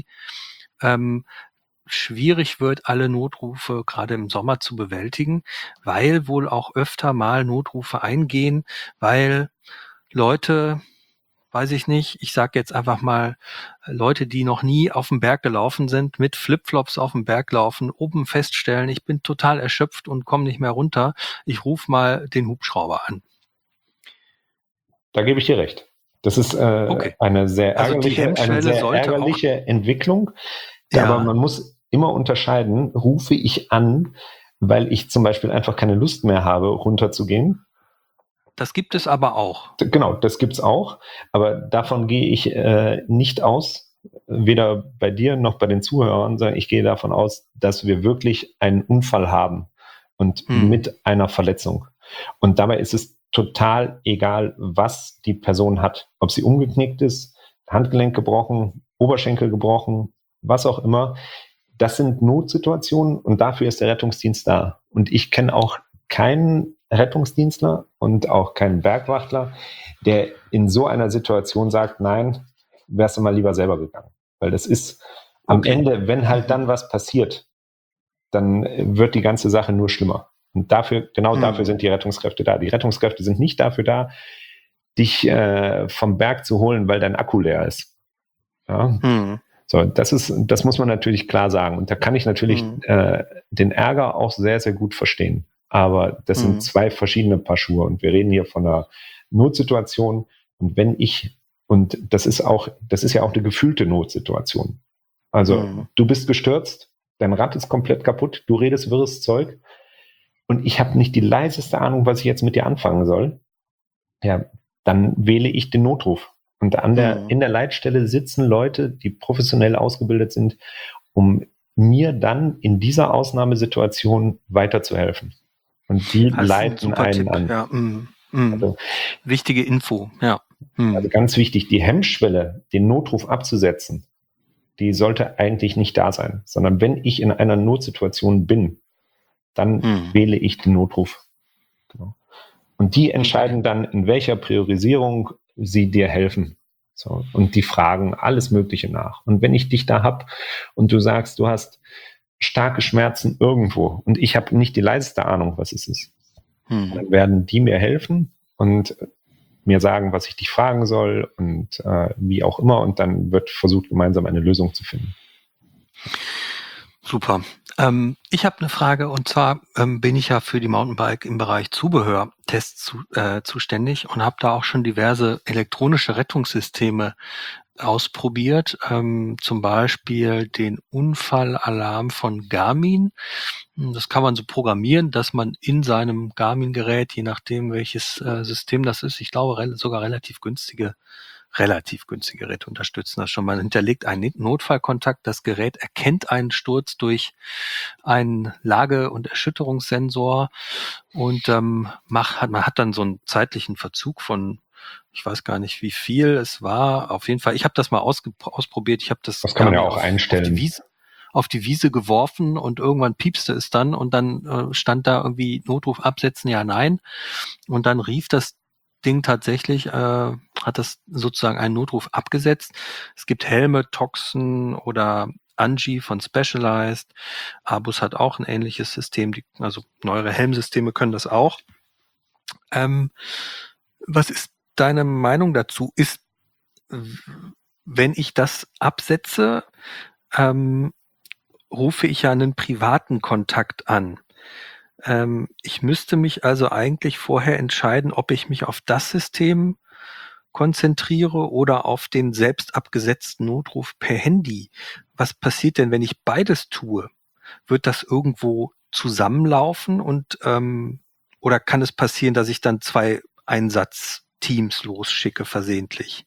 Speaker 2: schwierig wird, alle Notrufe gerade im Sommer zu bewältigen, weil wohl auch öfter mal Notrufe eingehen, weil Leute, weiß ich nicht, ich sage jetzt einfach mal, Leute, die noch nie auf dem Berg gelaufen sind, mit Flipflops auf dem Berg laufen, oben feststellen, ich bin total erschöpft und komme nicht mehr runter, ich rufe mal den Hubschrauber an.
Speaker 3: Da gebe ich dir recht. Das ist eine sehr ärgerliche Entwicklung. Ja. Aber man muss immer unterscheiden, rufe ich an, weil ich zum Beispiel einfach keine Lust mehr habe, runterzugehen.
Speaker 2: Das gibt es aber auch.
Speaker 3: Genau, das gibt's auch. Aber davon gehe ich nicht aus, weder bei dir noch bei den Zuhörern, sondern ich gehe davon aus, dass wir wirklich einen Unfall haben und mit einer Verletzung. Und dabei ist es total egal, was die Person hat. Ob sie umgeknickt ist, Handgelenk gebrochen, Oberschenkel gebrochen, was auch immer. Das sind Notsituationen, und dafür ist der Rettungsdienst da. Und ich kenne auch keinen Rettungsdienstler und auch keinen Bergwachtler, der in so einer Situation sagt, nein, wärst du mal lieber selber gegangen. Weil das ist am Ende, wenn halt dann was passiert, dann wird die ganze Sache nur schlimmer. Und dafür sind die Rettungskräfte da. Die Rettungskräfte sind nicht dafür da, dich vom Berg zu holen, weil dein Akku leer ist. Ja? So, das muss man natürlich klar sagen. Und da kann ich natürlich den Ärger auch sehr, sehr gut verstehen. Aber das sind zwei verschiedene Paar Schuhe. Und wir reden hier von einer Notsituation. Und das ist ja auch eine gefühlte Notsituation. Also du bist gestürzt, dein Rad ist komplett kaputt, du redest wirres Zeug, und ich habe nicht die leiseste Ahnung, was ich jetzt mit dir anfangen soll. Ja, dann wähle ich den Notruf. Und in der Leitstelle sitzen Leute, die professionell ausgebildet sind, um mir dann in dieser Ausnahmesituation weiterzuhelfen. Und die leiten einen an.
Speaker 2: Ja. Also, wichtige Info, ja.
Speaker 3: Also ganz wichtig, die Hemmschwelle, den Notruf abzusetzen, die sollte eigentlich nicht da sein, sondern wenn ich in einer Notsituation bin, dann wähle ich den Notruf. Genau. Und die entscheiden dann, in welcher Priorisierung sie dir helfen. So, und die fragen alles Mögliche nach. Und wenn ich dich da hab und du sagst, du hast starke Schmerzen irgendwo und ich habe nicht die leiseste Ahnung, was es ist, dann werden die mir helfen, und mir sagen, was ich dich fragen soll und wie auch immer. Und dann wird versucht, gemeinsam eine Lösung zu finden.
Speaker 2: Super. Ich habe eine Frage, und zwar bin ich ja für die Mountainbike im Bereich Zubehörtests zuständig und habe da auch schon diverse elektronische Rettungssysteme ausprobiert, zum Beispiel den Unfallalarm von Garmin. Das kann man so programmieren, dass man in seinem Garmin-Gerät, je nachdem welches System das ist, ich glaube sogar relativ günstige Geräte unterstützen das schon. Man hinterlegt einen Notfallkontakt, das Gerät erkennt einen Sturz durch einen Lage- und Erschütterungssensor und man hat dann so einen zeitlichen Verzug von, ich weiß gar nicht, wie viel es war. Auf jeden Fall, ich habe das mal ausprobiert. Ich habe das
Speaker 3: kann man ja auch einstellen.
Speaker 2: Auf die Wiese geworfen und irgendwann piepste es dann und dann stand da irgendwie Notruf absetzen, ja, nein. Und dann rief das Ding tatsächlich, hat das sozusagen einen Notruf abgesetzt. Es gibt Helme, Toxen oder Angie von Specialized. Abus hat auch ein ähnliches System, also neuere Helmsysteme können das auch. Was ist deine Meinung dazu? Ist, wenn ich das absetze, rufe ich ja einen privaten Kontakt an. Ich müsste mich also eigentlich vorher entscheiden, ob ich mich auf das System konzentriere oder auf den selbst abgesetzten Notruf per Handy. Was passiert denn, wenn ich beides tue? Wird das irgendwo zusammenlaufen und oder kann es passieren, dass ich dann 2 Einsatzteams losschicke versehentlich?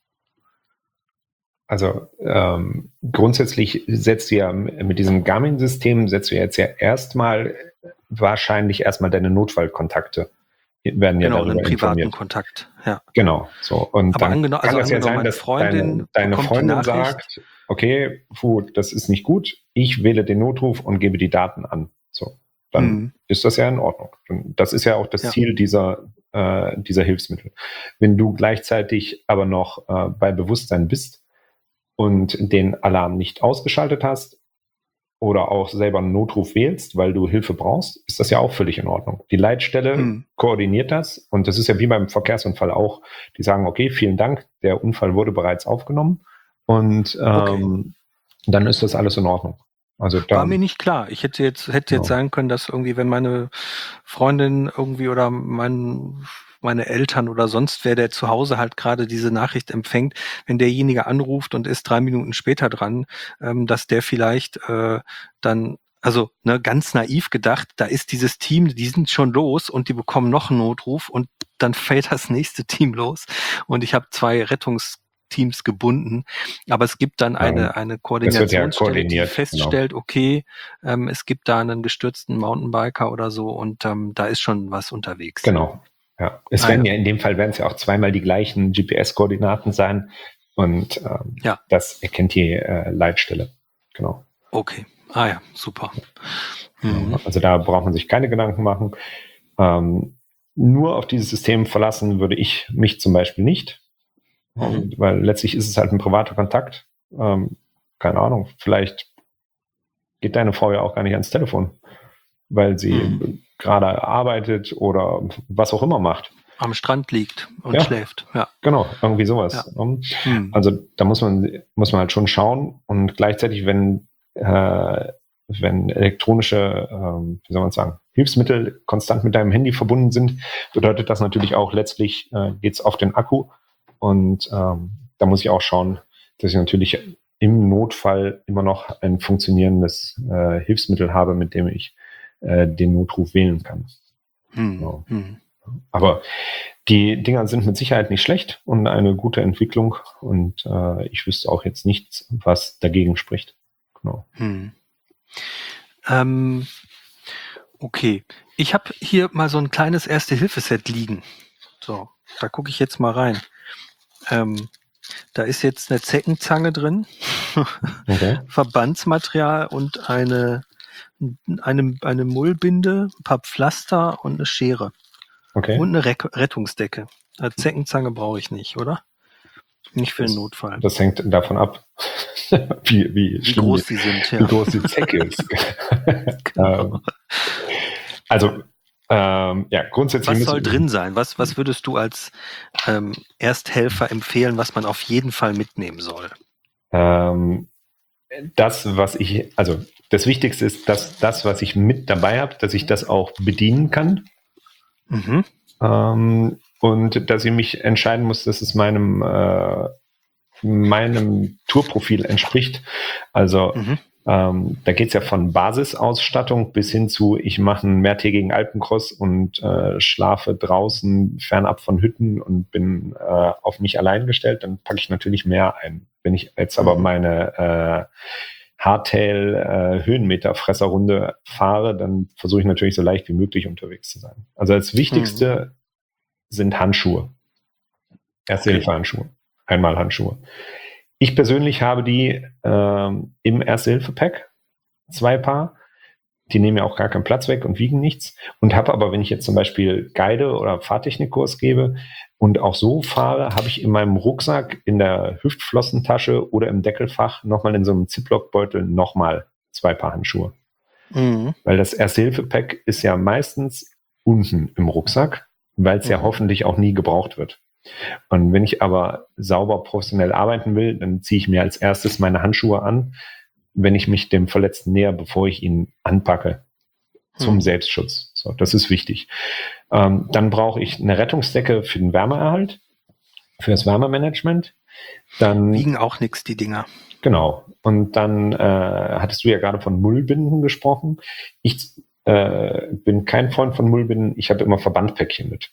Speaker 3: Also grundsätzlich setzt du ja mit diesem Garmin-System jetzt ja wahrscheinlich erstmal deine Notfallkontakte werden ja darüber
Speaker 2: einen privaten
Speaker 3: informiert.
Speaker 2: Kontakt, ja.
Speaker 3: Genau, so. Und
Speaker 2: aber
Speaker 3: dann kann das ja sein, dass deine Freundin sagt, okay, das ist nicht gut, ich wähle den Notruf und gebe die Daten an. So, dann ist das ja in Ordnung. Und das ist ja auch das Ziel dieser Hilfsmittel. Wenn du gleichzeitig aber noch bei Bewusstsein bist und den Alarm nicht ausgeschaltet hast oder auch selber einen Notruf wählst, weil du Hilfe brauchst, ist das ja auch völlig in Ordnung. Die Leitstelle koordiniert das und das ist ja wie beim Verkehrsunfall auch. Die sagen, okay, vielen Dank, der Unfall wurde bereits aufgenommen und dann ist das alles in Ordnung. Also
Speaker 2: war mir nicht klar. Ich hätte jetzt sagen können, dass irgendwie, wenn meine Freundin irgendwie oder meine Eltern oder sonst wer, der zu Hause halt gerade diese Nachricht empfängt, wenn derjenige anruft und ist 3 Minuten später dran, dass der vielleicht dann, also ganz naiv gedacht, da ist dieses Team, die sind schon los und die bekommen noch einen Notruf und dann fällt das nächste Team los und ich habe 2 Rettungsteams gebunden, aber es gibt dann eine Koordinationsstelle, die feststellt, okay, es gibt da einen gestürzten Mountainbiker oder so und da ist schon was unterwegs.
Speaker 3: Genau. Ja, werden ja in dem Fall werden es ja auch zweimal die gleichen GPS-Koordinaten sein und das erkennt die Leitstelle. Genau.
Speaker 2: Okay. Ja, super.
Speaker 3: Also da braucht man sich keine Gedanken machen. Nur auf dieses System verlassen würde ich mich zum Beispiel nicht, weil letztlich ist es halt ein privater Kontakt. Keine Ahnung, vielleicht geht deine Frau ja auch gar nicht ans Telefon, weil sie gerade arbeitet oder was auch immer macht.
Speaker 2: Am Strand liegt und schläft. Ja.
Speaker 3: Genau, irgendwie sowas. Ja. Also da muss man halt schon schauen und gleichzeitig, wenn elektronische, wie soll man sagen, Hilfsmittel konstant mit deinem Handy verbunden sind, bedeutet das natürlich auch letztlich geht's auf den Akku und da muss ich auch schauen, dass ich natürlich im Notfall immer noch ein funktionierendes Hilfsmittel habe, mit dem ich den Notruf wählen kann. Genau. Aber die Dinger sind mit Sicherheit nicht schlecht und eine gute Entwicklung und ich wüsste auch jetzt nichts, was dagegen spricht. Genau.
Speaker 2: Okay, ich habe hier mal so ein kleines Erste-Hilfe-Set liegen. So, da gucke ich jetzt mal rein. Da ist jetzt eine Zeckenzange drin, Verbandsmaterial und eine Mullbinde, ein paar Pflaster und eine Schere.
Speaker 3: Okay.
Speaker 2: Und eine Rettungsdecke. Eine Zeckenzange brauche ich nicht, oder? Nicht für den Notfall.
Speaker 3: Das hängt davon ab, wie
Speaker 2: groß die sind.
Speaker 3: Wie groß die Zecke ist.
Speaker 2: Genau.
Speaker 3: Also Grundsätzlich.
Speaker 2: Was soll drin sein? Was würdest du als Ersthelfer empfehlen, was man auf jeden Fall mitnehmen soll?
Speaker 3: Das Wichtigste ist, dass das, was ich mit dabei habe, dass ich das auch bedienen kann.
Speaker 2: Mhm.
Speaker 3: Und dass ich mich entscheiden muss, dass es meinem Tourprofil entspricht. Also da geht es ja von Basisausstattung bis hin zu, ich mache einen mehrtägigen Alpencross und schlafe draußen fernab von Hütten und bin auf mich allein gestellt, dann packe ich natürlich mehr ein. Wenn ich jetzt aber meine Hardtail-Höhenmeterfresserrunde fahre, dann versuche ich natürlich so leicht wie möglich unterwegs zu sein. Also das Wichtigste sind Handschuhe. Erste-Hilfe-Handschuhe. Einmalhandschuhe. Ich persönlich habe die im Erste-Hilfe-Pack, 2 Paar. Die nehmen ja auch gar keinen Platz weg und wiegen nichts. Und habe aber, wenn ich jetzt zum Beispiel Guide oder Fahrtechnikkurs gebe und auch so fahre, habe ich in meinem Rucksack, in der Hüftflossentasche oder im Deckelfach nochmal in so einem Ziploc-Beutel nochmal 2 Paar Handschuhe. Weil das Erste-Hilfe-Pack ist ja meistens unten im Rucksack, weil es ja hoffentlich auch nie gebraucht wird. Und wenn ich aber sauber professionell arbeiten will, dann ziehe ich mir als erstes meine Handschuhe an, wenn ich mich dem Verletzten näher, bevor ich ihn anpacke, zum Selbstschutz. So, das ist wichtig. Dann brauche ich eine Rettungsdecke für den Wärmeerhalt, für das Wärmemanagement. Dann
Speaker 2: wiegen auch nichts, die Dinger.
Speaker 3: Genau. Und dann hattest du ja gerade von Mullbinden gesprochen. Ich bin kein Freund von Mullbinden. Ich habe immer Verbandpäckchen mit.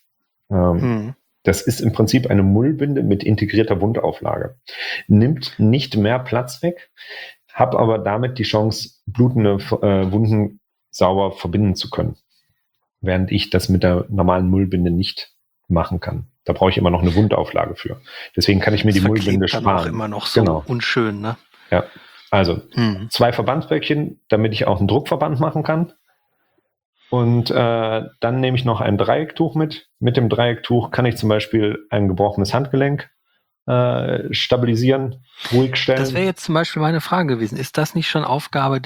Speaker 3: Das ist im Prinzip eine Mullbinde mit integrierter Wundauflage. Nimmt nicht mehr Platz weg, habe aber damit die Chance, blutende Wunden sauber verbinden zu können. Während ich das mit der normalen Mullbinde nicht machen kann. Da brauche ich immer noch eine Wundauflage für. Deswegen kann ich mir die Mullbinde sparen.
Speaker 2: Das ist immer noch so unschön, ne?
Speaker 3: Ja, also 2 Verbandsböckchen, damit ich auch einen Druckverband machen kann. Und dann nehme ich noch ein Dreiecktuch mit. Mit dem Dreiecktuch kann ich zum Beispiel ein gebrochenes Handgelenk stabilisieren, ruhig stellen.
Speaker 2: Das wäre jetzt zum Beispiel meine Frage gewesen. Ist das nicht schon Aufgabe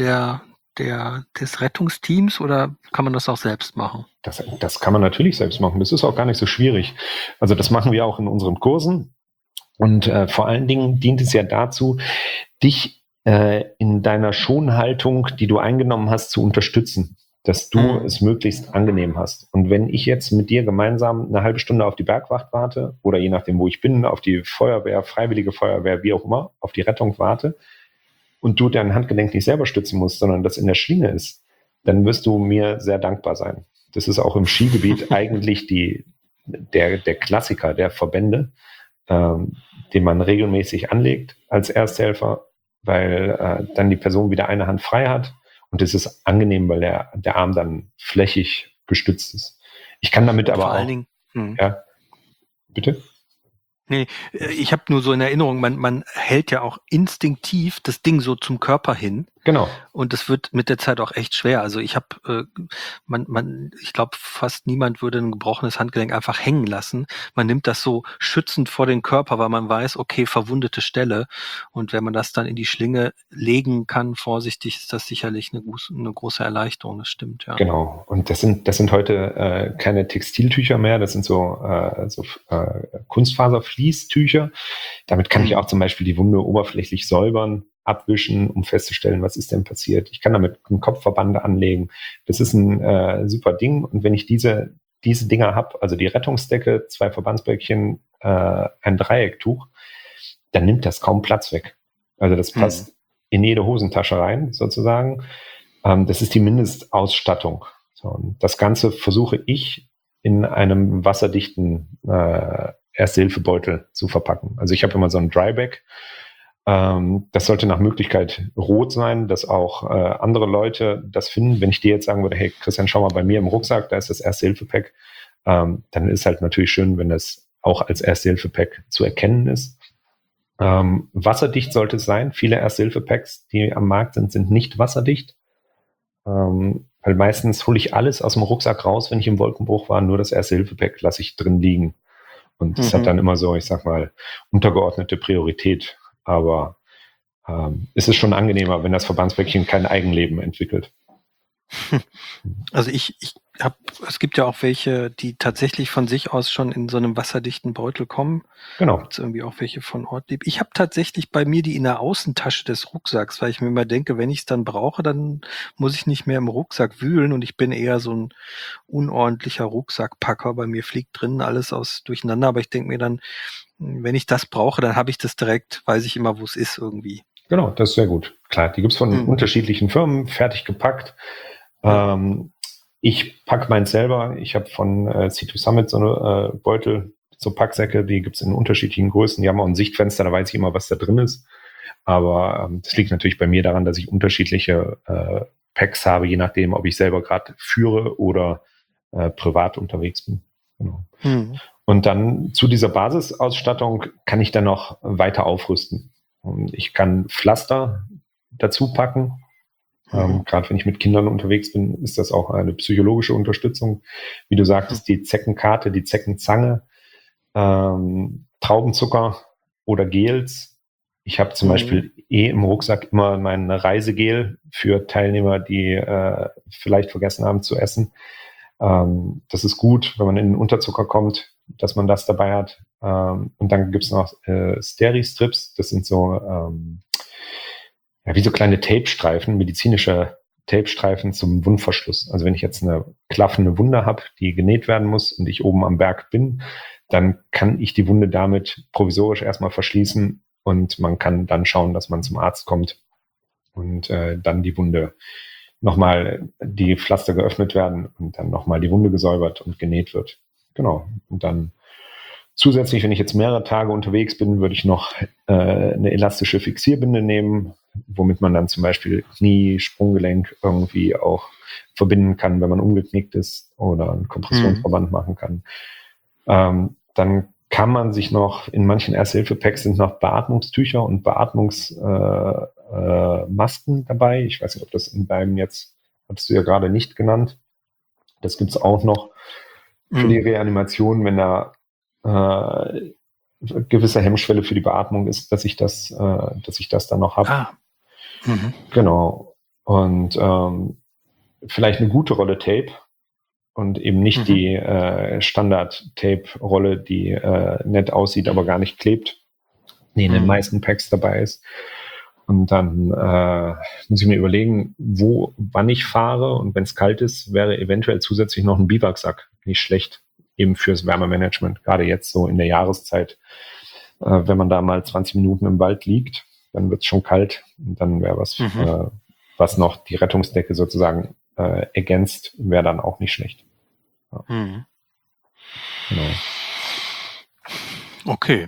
Speaker 2: des Rettungsteams oder kann man das auch selbst machen?
Speaker 3: Das kann man natürlich selbst machen. Das ist auch gar nicht so schwierig. Also das machen wir auch in unseren Kursen. Und vor allen Dingen dient es ja dazu, dich in deiner Schonhaltung, die du eingenommen hast, zu unterstützen, dass du es möglichst angenehm hast. Und wenn ich jetzt mit dir gemeinsam eine halbe Stunde auf die Bergwacht warte oder je nachdem, wo ich bin, auf die Feuerwehr, Freiwillige Feuerwehr, wie auch immer, auf die Rettung warte und du dein Handgelenk nicht selber stützen musst, sondern das in der Schlinge ist, dann wirst du mir sehr dankbar sein. Das ist auch im Skigebiet eigentlich der Klassiker der Verbände, den man regelmäßig anlegt als Ersthelfer, weil dann die Person wieder eine Hand frei hat. Und es ist angenehm, weil der Arm dann flächig gestützt ist. Ich kann damit aber
Speaker 2: vor
Speaker 3: auch...
Speaker 2: allen Dingen,
Speaker 3: Ja, bitte?
Speaker 2: Nee, ich habe nur so in Erinnerung, man hält ja auch instinktiv das Ding so zum Körper hin.
Speaker 3: Genau.
Speaker 2: Und das wird mit der Zeit auch echt schwer. Also ich habe, ich glaube, fast niemand würde ein gebrochenes Handgelenk einfach hängen lassen. Man nimmt das so schützend vor den Körper, weil man weiß, okay, verwundete Stelle. Und wenn man das dann in die Schlinge legen kann, vorsichtig, ist das sicherlich eine große Erleichterung. Das stimmt, ja.
Speaker 3: Genau. Und das sind heute keine Textiltücher mehr. Das sind so Kunstfaserfließtücher. Damit kann ich auch zum Beispiel die Wunde oberflächlich säubern, abwischen, um festzustellen, was ist denn passiert. Ich kann damit einen Kopfverband anlegen. Das ist ein super Ding. Und wenn ich diese Dinger habe, also die Rettungsdecke, 2 Verbandsböckchen, ein Dreiecktuch, dann nimmt das kaum Platz weg. Also das passt in jede Hosentasche rein, sozusagen. Das ist die Mindestausstattung. So, und das Ganze versuche ich in einem wasserdichten Erste-Hilfe-Beutel zu verpacken. Also ich habe immer so ein Dryback. Das sollte nach Möglichkeit rot sein, dass auch andere Leute das finden. Wenn ich dir jetzt sagen würde, hey Christian, schau mal bei mir im Rucksack, da ist das Erste-Hilfe-Pack, dann ist halt natürlich schön, wenn das auch als Erste-Hilfe-Pack zu erkennen ist. Wasserdicht sollte es sein. Viele Erste-Hilfe-Packs, die am Markt sind nicht wasserdicht. Weil meistens hole ich alles aus dem Rucksack raus, wenn ich im Wolkenbruch war, nur das Erste-Hilfe-Pack lasse ich drin liegen. Und das hat dann immer so, ich sag mal, untergeordnete Priorität. Aber es ist schon angenehmer, wenn das Verbandsbäckchen kein Eigenleben entwickelt.
Speaker 2: Also es gibt ja auch welche, die tatsächlich von sich aus schon in so einem wasserdichten Beutel kommen.
Speaker 3: Genau.
Speaker 2: Gibt es irgendwie auch welche von Ortlieb. Ich habe tatsächlich bei mir die in der Außentasche des Rucksacks, weil ich mir immer denke, wenn ich es dann brauche, dann muss ich nicht mehr im Rucksack wühlen und ich bin eher so ein unordentlicher Rucksackpacker. Bei mir fliegt drin alles durcheinander, aber ich denke mir dann, wenn ich das brauche, dann habe ich das direkt, weiß ich immer, wo es ist irgendwie.
Speaker 3: Genau, das ist sehr gut. Klar, die gibt's von unterschiedlichen Firmen, fertig gepackt. Ich pack meins selber. Ich habe von C2 Summit so eine Beutel, so Packsäcke, die gibt's in unterschiedlichen Größen. Die haben auch ein Sichtfenster, da weiß ich immer, was da drin ist. Aber das liegt natürlich bei mir daran, dass ich unterschiedliche Packs habe, je nachdem, ob ich selber gerade führe oder privat unterwegs bin. Genau. Und dann zu dieser Basisausstattung kann ich dann noch weiter aufrüsten. Und ich kann Pflaster dazu packen. Gerade wenn ich mit Kindern unterwegs bin, ist das auch eine psychologische Unterstützung. Wie du sagtest, die Zeckenkarte, die Zeckenzange, Traubenzucker oder Gels. Ich habe zum Beispiel im Rucksack immer mein Reisegel für Teilnehmer, die vielleicht vergessen haben zu essen. Das ist gut, wenn man in den Unterzucker kommt, dass man das dabei hat. Und dann gibt's noch Steri-Strips. Das sind so wie so kleine Tapestreifen, medizinische Tapestreifen zum Wundverschluss. Also wenn ich jetzt eine klaffende Wunde habe, die genäht werden muss und ich oben am Berg bin, dann kann ich die Wunde damit provisorisch erstmal verschließen und man kann dann schauen, dass man zum Arzt kommt und dann die Wunde nochmal, die Pflaster geöffnet werden und dann nochmal die Wunde gesäubert und genäht wird. Genau. Und dann zusätzlich, wenn ich jetzt mehrere Tage unterwegs bin, würde ich noch eine elastische Fixierbinde nehmen, womit man dann zum Beispiel Knie, Sprunggelenk irgendwie auch verbinden kann, wenn man umgeknickt ist oder einen Kompressionsverband machen kann. Dann kann man sich noch, in manchen Erste-Hilfe-Packs sind noch Beatmungstücher und Beatmungsmasken dabei. Ich weiß nicht, ob das in deinem jetzt, hast du ja gerade nicht genannt. Das gibt's auch noch für die Reanimation, wenn da gewisse Hemmschwelle für die Beatmung ist, dass ich das dann noch habe. Genau. Und vielleicht eine gute Rolle Tape und eben nicht die Standard-Tape-Rolle, die nett aussieht, aber gar nicht klebt, die in den meisten Packs dabei ist. Und dann muss ich mir überlegen, wann ich fahre. Und wenn es kalt ist, wäre eventuell zusätzlich noch ein Biwaksack nicht schlecht, eben fürs Wärmemanagement. Gerade jetzt so in der Jahreszeit, wenn man da mal 20 Minuten im Wald liegt, dann wird es schon kalt. Und dann wäre was noch die Rettungsdecke sozusagen ergänzt, wäre dann auch nicht schlecht. Ja. Genau.
Speaker 2: Okay.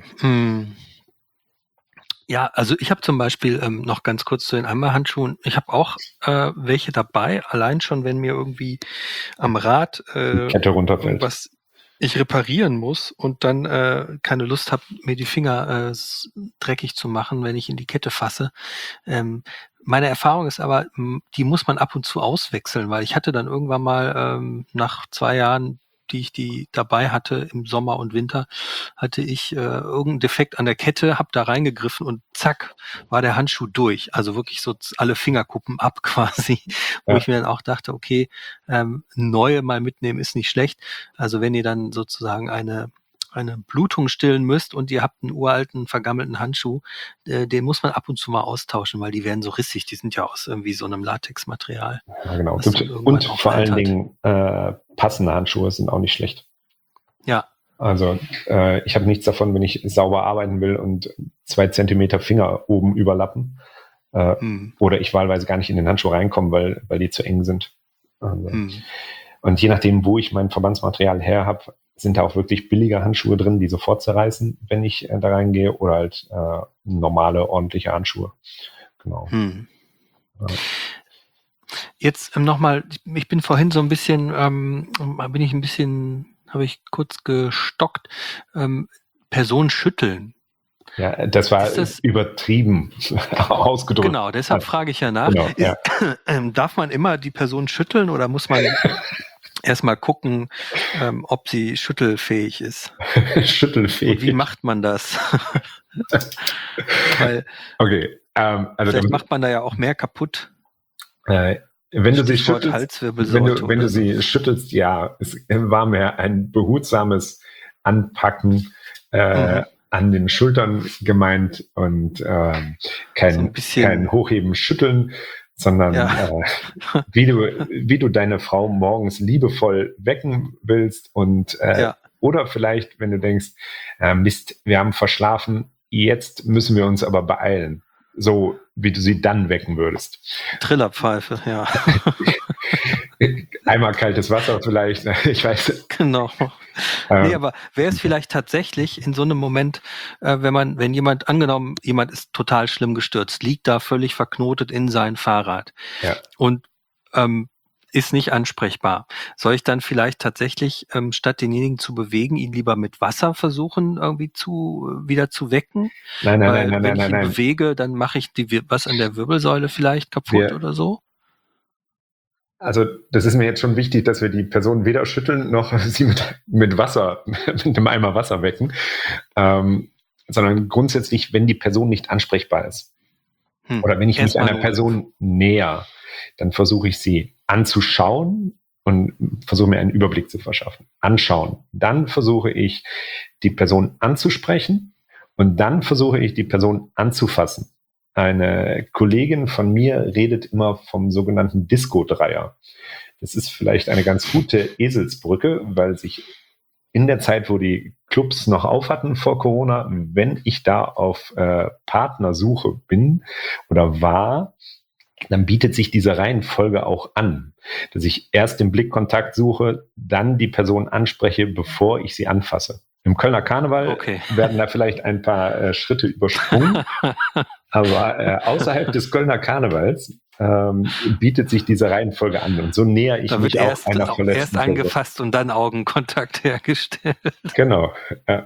Speaker 2: Ja, also ich habe zum Beispiel noch ganz kurz zu den Einmalhandschuhen. Ich habe auch welche dabei, allein schon, wenn mir irgendwie am Rad
Speaker 3: Kette runterfällt,
Speaker 2: was ich reparieren muss und dann keine Lust habe, mir die Finger dreckig zu machen, wenn ich in die Kette fasse. Meine Erfahrung ist aber, die muss man ab und zu auswechseln, weil ich hatte dann irgendwann mal nach 2 Jahren, die ich die dabei hatte, im Sommer und Winter, hatte ich irgendeinen Defekt an der Kette, habe da reingegriffen und zack, war der Handschuh durch. Also wirklich so alle Fingerkuppen ab quasi, wo ich mir dann auch dachte, okay, neue mal mitnehmen ist nicht schlecht. Also wenn ihr dann sozusagen eine Blutung stillen müsst und ihr habt einen uralten, vergammelten Handschuh, den muss man ab und zu mal austauschen, weil die werden so rissig. Die sind ja aus irgendwie so einem Latexmaterial.
Speaker 3: Ja, genau. Und vor allen Dingen passende Handschuhe sind auch nicht schlecht.
Speaker 2: Ja.
Speaker 3: Also ich habe nichts davon, wenn ich sauber arbeiten will und 2 Zentimeter Finger oben überlappen oder ich wahlweise gar nicht in den Handschuh reinkomme, weil die zu eng sind. Also, und je nachdem, wo ich mein Verbandsmaterial her habe, sind da auch wirklich billige Handschuhe drin, die sofort zerreißen, wenn ich da reingehe, oder halt normale, ordentliche Handschuhe. Genau. Ja.
Speaker 2: Jetzt nochmal, ich bin vorhin so ein bisschen, habe ich kurz gestockt, Person schütteln.
Speaker 3: Ja, das war übertrieben ausgedrückt.
Speaker 2: Genau, deshalb frage ich ja nach.
Speaker 3: Genau,
Speaker 2: darf man immer die Person schütteln oder muss man erstmal gucken, ob sie schüttelfähig ist?
Speaker 3: Schüttelfähig.
Speaker 2: Und wie macht man das? Weil
Speaker 3: okay, also
Speaker 2: vielleicht macht man da ja auch mehr kaputt.
Speaker 3: Wenn du sie
Speaker 2: Stichwort
Speaker 3: schüttelst,
Speaker 2: Halswirbelsäure
Speaker 3: wenn du
Speaker 2: oder so.
Speaker 3: sie schüttelst, ja, es war mehr ein behutsames Anpacken an den Schultern gemeint und
Speaker 2: So ein
Speaker 3: kein
Speaker 2: bisschen,
Speaker 3: Hochheben, Schütteln, sondern
Speaker 2: ja,
Speaker 3: wie du deine Frau morgens liebevoll wecken willst und
Speaker 2: ja,
Speaker 3: oder vielleicht, wenn du denkst, Mist, wir haben verschlafen, jetzt müssen wir uns aber beeilen. So wie du sie dann wecken würdest.
Speaker 2: Trillerpfeife, ja,
Speaker 3: Einmal kaltes Wasser vielleicht, ich weiß.
Speaker 2: genau. Nee,
Speaker 3: Ähm,
Speaker 2: aber wäre es vielleicht tatsächlich in so einem Moment, wenn jemand, angenommen, jemand ist total schlimm gestürzt, liegt da völlig verknotet in sein Fahrrad
Speaker 3: ja.
Speaker 2: und ist nicht ansprechbar. Soll ich dann vielleicht tatsächlich, statt denjenigen zu bewegen, ihn lieber mit Wasser versuchen, irgendwie wieder zu wecken?
Speaker 3: Nein,
Speaker 2: Weil wenn ich ihn
Speaker 3: nein.
Speaker 2: bewege, dann mache ich was an der Wirbelsäule vielleicht kaputt
Speaker 3: Wir,
Speaker 2: oder so.
Speaker 3: also das ist mir jetzt schon wichtig, dass wir die Person weder schütteln noch sie mit Wasser, mit einem Eimer Wasser wecken, sondern grundsätzlich, wenn die Person nicht ansprechbar ist. Oder wenn ich mich
Speaker 2: Erstmal
Speaker 3: einer
Speaker 2: Notruf.
Speaker 3: Person näher, dann versuche ich sie anzuschauen und versuche mir einen Überblick zu verschaffen. Anschauen. Dann versuche ich, die Person anzusprechen und dann versuche ich, die Person anzufassen. Eine Kollegin von mir redet immer vom sogenannten Disco-Dreier. Das ist vielleicht eine ganz gute Eselsbrücke, weil sich in der Zeit, wo die Clubs noch auf hatten vor Corona, wenn ich da auf Partnersuche bin oder war, dann bietet sich diese Reihenfolge auch an, dass ich erst den Blickkontakt suche, dann die Person anspreche, bevor ich sie anfasse. Im Kölner Karneval werden da vielleicht ein paar Schritte übersprungen, aber außerhalb des Kölner Karnevals bietet sich diese Reihenfolge an und so näher ich mich auch einer verletzten
Speaker 2: erst angefasst und dann Augenkontakt hergestellt.
Speaker 3: Genau.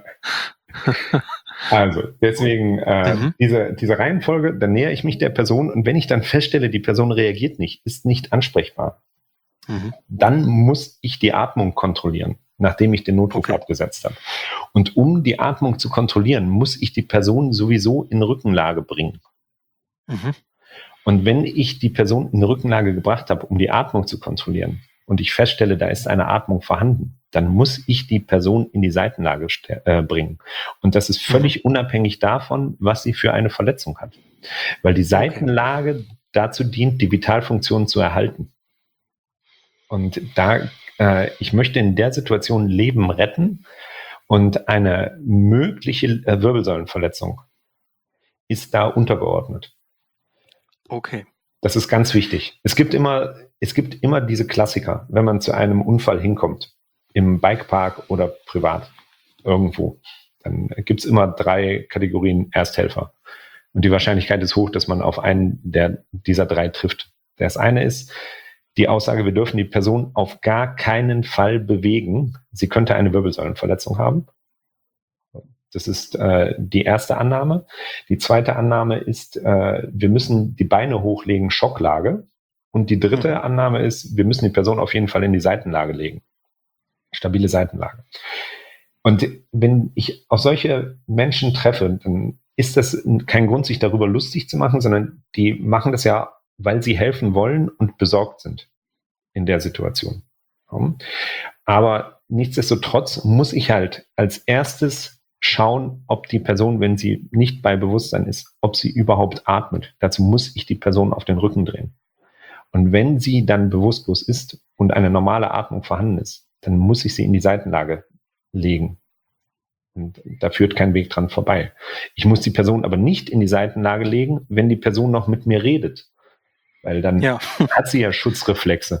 Speaker 3: Also deswegen diese Reihenfolge, dann nähere ich mich der Person und wenn ich dann feststelle, die Person reagiert nicht, ist nicht ansprechbar, dann muss ich die Atmung kontrollieren, nachdem ich den Notruf abgesetzt habe. Und um die Atmung zu kontrollieren, muss ich die Person sowieso in Rückenlage bringen. Und wenn ich die Person in Rückenlage gebracht habe, um die Atmung zu kontrollieren und ich feststelle, da ist eine Atmung vorhanden, dann muss ich die Person in die Seitenlage bringen. Und das ist völlig unabhängig davon, was sie für eine Verletzung hat. Weil die Seitenlage dazu dient, die Vitalfunktion zu erhalten. Und ich möchte in der Situation Leben retten und eine mögliche Wirbelsäulenverletzung ist da untergeordnet.
Speaker 2: Okay.
Speaker 3: Das ist ganz wichtig. Es gibt immer diese Klassiker, wenn man zu einem Unfall hinkommt, im Bikepark oder privat irgendwo, dann gibt es immer 3 Kategorien Ersthelfer. Und die Wahrscheinlichkeit ist hoch, dass man auf einen dieser 3 trifft. Das eine ist die Aussage, wir dürfen die Person auf gar keinen Fall bewegen. Sie könnte eine Wirbelsäulenverletzung haben. Das ist die erste Annahme. Die zweite Annahme ist, wir müssen die Beine hochlegen, Schocklage. Und die dritte Annahme ist, wir müssen die Person auf jeden Fall in die Seitenlage legen. Stabile Seitenlage. Und wenn ich auf solche Menschen treffe, dann ist das kein Grund, sich darüber lustig zu machen, sondern die machen das ja, weil sie helfen wollen und besorgt sind in der Situation. Aber nichtsdestotrotz muss ich halt als erstes schauen, ob die Person, wenn sie nicht bei Bewusstsein ist, ob sie überhaupt atmet. Dazu muss ich die Person auf den Rücken drehen. Und wenn sie dann bewusstlos ist und eine normale Atmung vorhanden ist, dann muss ich sie in die Seitenlage legen. Und da führt kein Weg dran vorbei. Ich muss die Person aber nicht in die Seitenlage legen, wenn die Person noch mit mir redet. Weil dann hat sie ja Schutzreflexe.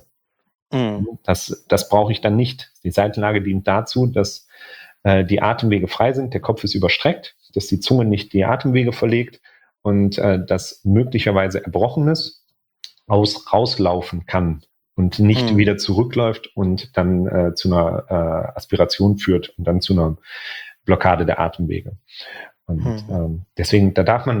Speaker 3: Das brauche ich dann nicht. Die Seitenlage dient dazu, dass die Atemwege frei sind, der Kopf ist überstreckt, dass die Zunge nicht die Atemwege verlegt und dass möglicherweise Erbrochenes rauslaufen kann und nicht wieder zurückläuft und dann zu einer Aspiration führt und dann zu einer Blockade der Atemwege. Und deswegen,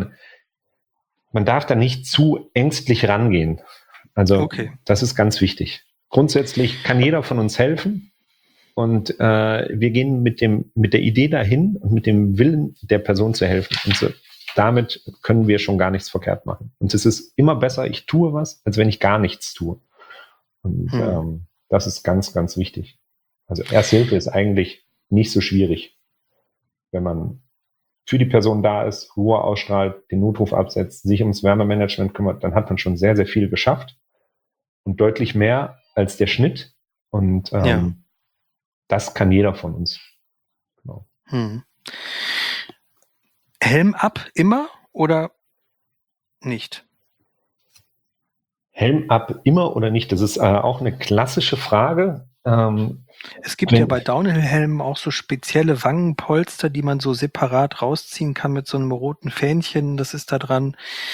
Speaker 3: man darf da nicht zu ängstlich rangehen. Also das ist ganz wichtig. Grundsätzlich kann jeder von uns helfen und wir gehen mit der Idee dahin und mit dem Willen der Person zu helfen. Und so, damit können wir schon gar nichts verkehrt machen. Und es ist immer besser, ich tue was, als wenn ich gar nichts tue. Und das ist ganz, ganz wichtig. Also Ersthilfe ist eigentlich nicht so schwierig. Wenn man für die Person da ist, Ruhe ausstrahlt, den Notruf absetzt, sich ums Wärmemanagement kümmert, dann hat man schon sehr, sehr viel geschafft und deutlich mehr als der Schnitt. Und das kann jeder von uns. Genau.
Speaker 2: Helm ab immer oder nicht?
Speaker 3: Helm ab immer oder nicht? Das ist auch eine klassische Frage.
Speaker 2: Es gibt ja bei Downhill-Helmen auch so spezielle Wangenpolster, die man so separat rausziehen kann mit so einem roten Fähnchen. Das ist da dran.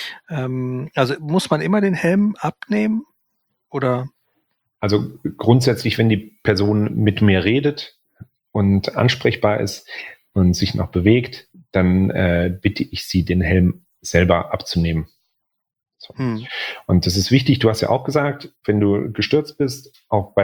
Speaker 2: Also muss man immer den Helm abnehmen? Oder?
Speaker 3: Also grundsätzlich, wenn die Person mit mir redet und ansprechbar ist und sich noch bewegt, dann bitte ich sie, den Helm selber abzunehmen. So. Und das ist wichtig, du hast ja auch gesagt, wenn du gestürzt bist, auch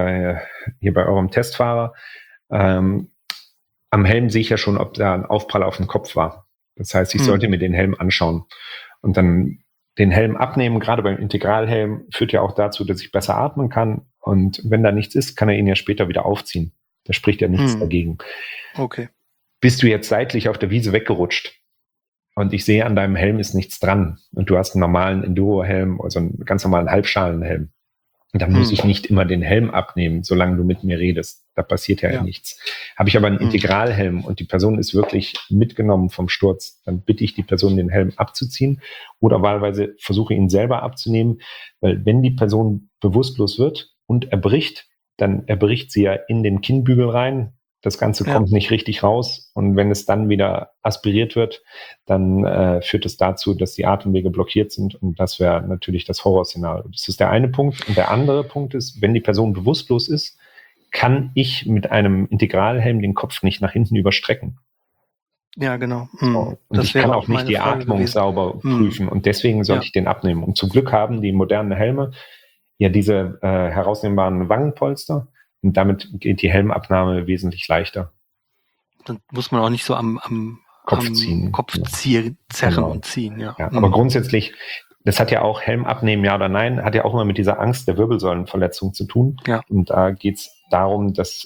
Speaker 3: hier bei eurem Testfahrer, am Helm sehe ich ja schon, ob da ein Aufprall auf den Kopf war. Das heißt, ich sollte mir den Helm anschauen und dann den Helm abnehmen. Gerade beim Integralhelm führt ja auch dazu, dass ich besser atmen kann, und wenn da nichts ist, kann er ihn ja später wieder aufziehen. Da spricht ja nichts dagegen.
Speaker 2: Okay.
Speaker 3: Bist du jetzt seitlich auf der Wiese weggerutscht und ich sehe, an deinem Helm ist nichts dran und du hast einen normalen Enduro-Helm, also einen ganz normalen Halbschalenhelm, dann muss ich nicht immer den Helm abnehmen, solange du mit mir redest. Da passiert ja nichts. Habe ich aber einen Integralhelm und die Person ist wirklich mitgenommen vom Sturz, dann bitte ich die Person, den Helm abzuziehen oder wahlweise versuche ihn selber abzunehmen, weil wenn die Person bewusstlos wird und erbricht, dann erbricht sie ja in den Kinnbügel rein. Das Ganze kommt nicht richtig raus, und wenn es dann wieder aspiriert wird, dann führt es dazu, dass die Atemwege blockiert sind, und das wäre natürlich das Horrorszenario. Das ist der eine Punkt. Und der andere Punkt ist, wenn die Person bewusstlos ist, kann ich mit einem Integralhelm den Kopf nicht nach hinten überstrecken.
Speaker 2: Ja, genau.
Speaker 3: So. Und ich kann auch nicht die Atmung sauber prüfen, und deswegen sollte ich den abnehmen. Und zum Glück haben die modernen Helme ja diese herausnehmbaren Wangenpolster. Und damit geht die Helmabnahme wesentlich leichter.
Speaker 2: Dann muss man auch nicht so am
Speaker 3: Kopf ziehen.
Speaker 2: Zerren und ziehen. Ja.
Speaker 3: Aber grundsätzlich, das hat ja auch Helm abnehmen, ja oder nein, hat ja auch immer mit dieser Angst der Wirbelsäulenverletzung zu tun. Ja. Und da geht es darum, dass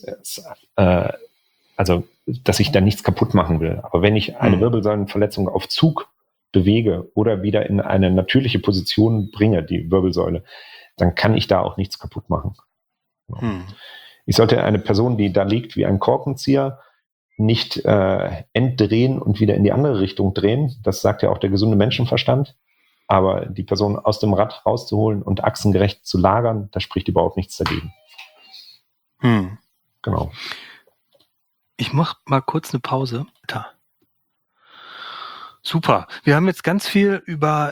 Speaker 3: ich da nichts kaputt machen will. Aber wenn ich eine Wirbelsäulenverletzung auf Zug bewege oder wieder in eine natürliche Position bringe, die Wirbelsäule, dann kann ich da auch nichts kaputt machen. Ich sollte eine Person, die da liegt wie ein Korkenzieher, nicht entdrehen und wieder in die andere Richtung drehen. Das sagt ja auch der gesunde Menschenverstand. Aber die Person aus dem Rad rauszuholen und achsengerecht zu lagern, da spricht überhaupt nichts dagegen. Genau.
Speaker 2: Ich mache mal kurz eine Pause. Super. Wir haben jetzt ganz viel über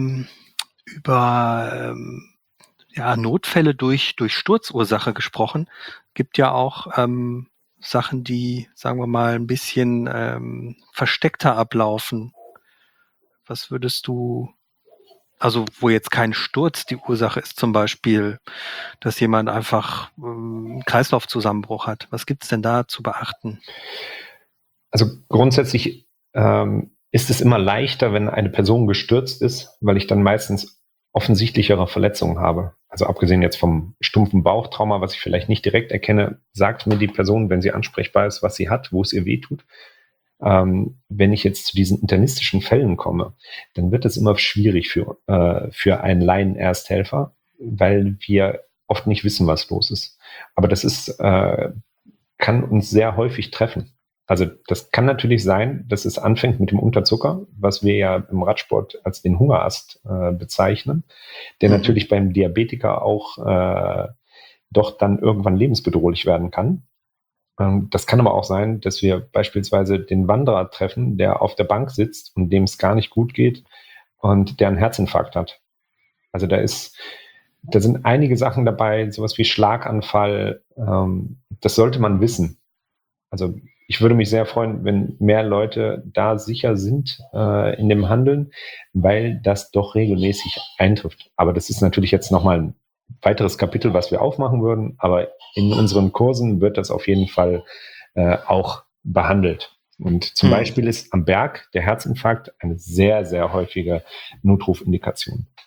Speaker 2: Notfälle durch Sturzursache gesprochen. Gibt ja auch Sachen, die, sagen wir mal, ein bisschen versteckter ablaufen. Was würdest du, also wo jetzt kein Sturz die Ursache ist, zum Beispiel, dass jemand einfach einen Kreislaufzusammenbruch hat. Was gibt's denn da zu beachten?
Speaker 3: Also grundsätzlich ist es immer leichter, wenn eine Person gestürzt ist, weil ich dann meistens offensichtlichere Verletzungen habe. Also abgesehen jetzt vom stumpfen Bauchtrauma, was ich vielleicht nicht direkt erkenne, sagt mir die Person, wenn sie ansprechbar ist, was sie hat, wo es ihr wehtut. Wenn ich jetzt zu diesen internistischen Fällen komme, dann wird es immer schwierig für einen Laien-Ersthelfer, weil wir oft nicht wissen, was los ist. Aber das ist, kann uns sehr häufig treffen. Also das kann natürlich sein, dass es anfängt mit dem Unterzucker, was wir ja im Radsport als den Hungerast bezeichnen, der natürlich beim Diabetiker auch doch dann irgendwann lebensbedrohlich werden kann. Das kann aber auch sein, dass wir beispielsweise den Wanderer treffen, der auf der Bank sitzt und dem es gar nicht gut geht und der einen Herzinfarkt hat. Also da sind einige Sachen dabei, sowas wie Schlaganfall, das sollte man wissen. Also ich würde mich sehr freuen, wenn mehr Leute da sicher sind in dem Handeln, weil das doch regelmäßig eintrifft. Aber das ist natürlich jetzt nochmal ein weiteres Kapitel, was wir aufmachen würden. Aber in unseren Kursen wird das auf jeden Fall auch behandelt. Und zum Beispiel ist am Berg der Herzinfarkt eine sehr, sehr häufige Notrufindikation.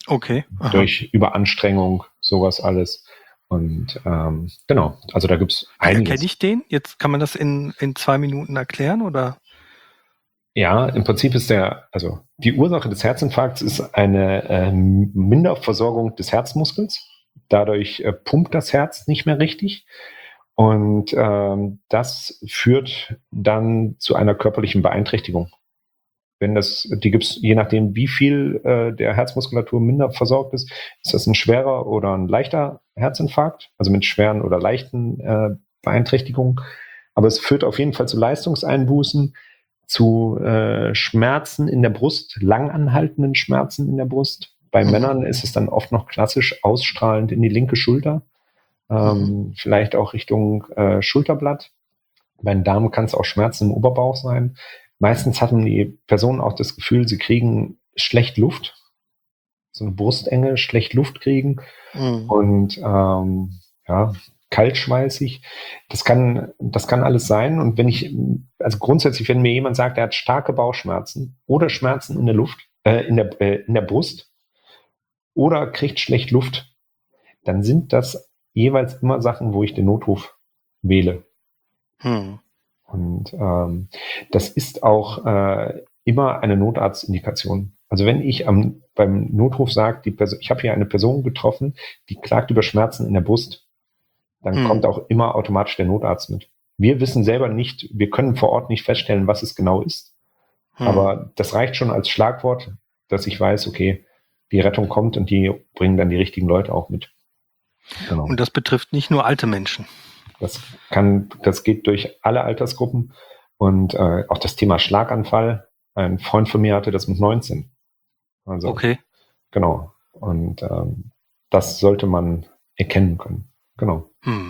Speaker 2: Okay. Aha.
Speaker 3: Durch Überanstrengung, sowas alles. Und genau, also da gibt es
Speaker 2: Wie
Speaker 3: einiges.
Speaker 2: erkenne ich den? Jetzt kann man das in 2 Minuten erklären, oder?
Speaker 3: Ja, im Prinzip ist also die Ursache des Herzinfarkts ist eine Minderversorgung des Herzmuskels. Dadurch pumpt das Herz nicht mehr richtig. Und das führt dann zu einer körperlichen Beeinträchtigung. Die gibt es, je nachdem, wie viel der Herzmuskulatur minder versorgt ist das ein schwerer oder ein leichter Herzinfarkt, also mit schweren oder leichten Beeinträchtigungen. Aber es führt auf jeden Fall zu Leistungseinbußen, zu Schmerzen in der Brust, langanhaltenden Schmerzen in der Brust. Bei Männern ist es dann oft noch klassisch ausstrahlend in die linke Schulter, vielleicht auch Richtung Schulterblatt. Bei den Damen kann es auch Schmerzen im Oberbauch sein. Meistens hatten die Personen auch das Gefühl, sie kriegen schlecht Luft, so eine Brustenge, schlecht Luft kriegen und kaltschweißig. Das kann alles sein. Und also grundsätzlich, wenn mir jemand sagt, er hat starke Bauchschmerzen oder Schmerzen in der Luft, in der Brust oder kriegt schlecht Luft, dann sind das jeweils immer Sachen, wo ich den Notruf wähle. Und das ist auch immer eine Notarztindikation. Also wenn ich beim Notruf sage, ich habe hier eine Person getroffen, die klagt über Schmerzen in der Brust, dann kommt auch immer automatisch der Notarzt mit. Wir wissen selber nicht, wir können vor Ort nicht feststellen, was es genau ist. Aber das reicht schon als Schlagwort, dass ich weiß, okay, die Rettung kommt und die bringen dann die richtigen Leute auch mit.
Speaker 2: Genau. Und das betrifft nicht nur alte Menschen.
Speaker 3: Das geht durch alle Altersgruppen und auch das Thema Schlaganfall. Ein Freund von mir hatte das mit 19. Also,
Speaker 2: okay.
Speaker 3: Genau. Und das sollte man erkennen können. Genau.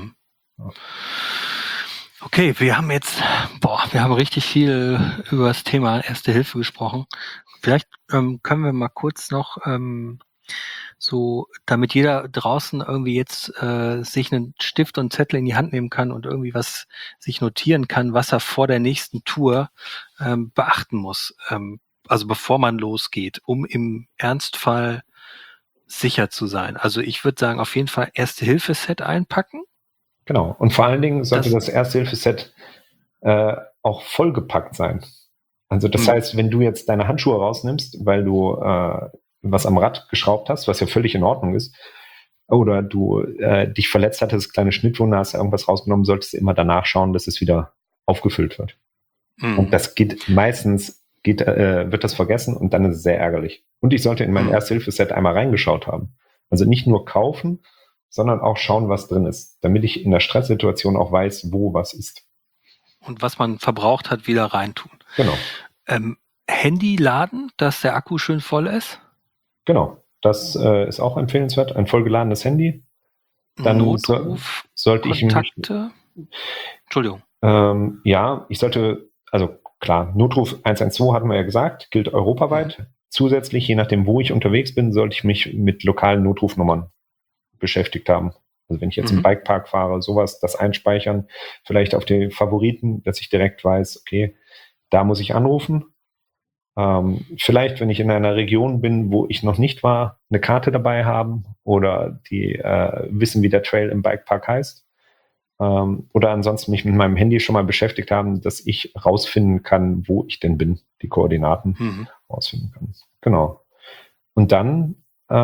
Speaker 2: Okay, wir haben richtig viel über das Thema Erste Hilfe gesprochen. Vielleicht können wir mal kurz noch so, damit jeder draußen irgendwie jetzt sich einen Stift und Zettel in die Hand nehmen kann und irgendwie was sich notieren kann, was er vor der nächsten Tour beachten muss. Also bevor man losgeht, um im Ernstfall sicher zu sein. Also ich würde sagen, auf jeden Fall Erste-Hilfe-Set einpacken.
Speaker 3: Genau. Und vor allen Dingen sollte das Erste-Hilfe-Set auch vollgepackt sein. Also das heißt, wenn du jetzt deine Handschuhe rausnimmst, weil du was am Rad geschraubt hast, was ja völlig in Ordnung ist, oder du dich verletzt hattest, kleine Schnittwunde, hast irgendwas rausgenommen, solltest du immer danach schauen, dass es wieder aufgefüllt wird. Und das geht meistens, wird das vergessen und dann ist es sehr ärgerlich. Und ich sollte in mein Erste-Hilfe-Set einmal reingeschaut haben. Also nicht nur kaufen, sondern auch schauen, was drin ist, damit ich in der Stresssituation auch weiß, wo was ist.
Speaker 2: Und was man verbraucht hat, wieder reintun.
Speaker 3: Genau.
Speaker 2: Handy laden, dass der Akku schön voll ist?
Speaker 3: Genau, das ist auch empfehlenswert. Ein vollgeladenes Handy. Dann
Speaker 2: Notruf,
Speaker 3: sollte
Speaker 2: Kontakte? Entschuldigung.
Speaker 3: Ich sollte, also klar, Notruf 112 hatten wir ja gesagt, gilt europaweit. Zusätzlich, je nachdem, wo ich unterwegs bin, sollte ich mich mit lokalen Notrufnummern beschäftigt haben. Also wenn ich jetzt im Bikepark fahre, sowas, das einspeichern, vielleicht auf die Favoriten, dass ich direkt weiß, okay, da muss ich anrufen. Vielleicht, wenn ich in einer Region bin, wo ich noch nicht war, eine Karte dabei haben oder die wissen, wie der Trail im Bikepark heißt. Oder ansonsten mich mit meinem Handy schon mal beschäftigt haben, dass ich rausfinden kann, wo ich denn bin, die Koordinaten rausfinden kann. Genau. Und dann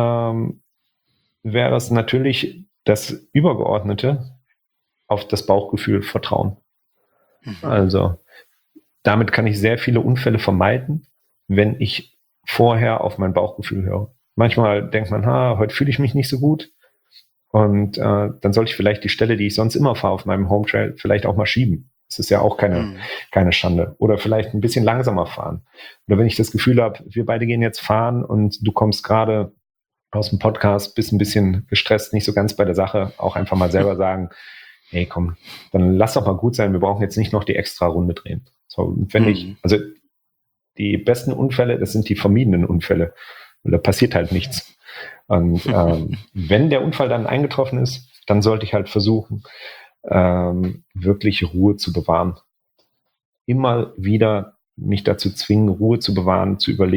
Speaker 3: wäre es natürlich das Übergeordnete, auf das Bauchgefühl vertrauen. Also damit kann ich sehr viele Unfälle vermeiden, wenn ich vorher auf mein Bauchgefühl höre. Manchmal denkt man, heute fühle ich mich nicht so gut und dann sollte ich vielleicht die Stelle, die ich sonst immer fahre auf meinem Home Trail, vielleicht auch mal schieben. Das ist ja auch keine Schande. Oder vielleicht ein bisschen langsamer fahren. Oder wenn ich das Gefühl habe, wir beide gehen jetzt fahren und du kommst gerade aus dem Podcast, bist ein bisschen gestresst, nicht so ganz bei der Sache, auch einfach mal selber sagen, hey komm, dann lass doch mal gut sein, wir brauchen jetzt nicht noch die extra Runde drehen. So, und also die besten Unfälle, das sind die vermiedenen Unfälle. Und da passiert halt nichts. Und wenn der Unfall dann eingetroffen ist, dann sollte ich halt versuchen, wirklich Ruhe zu bewahren. Immer wieder mich dazu zwingen, Ruhe zu bewahren, zu überlegen,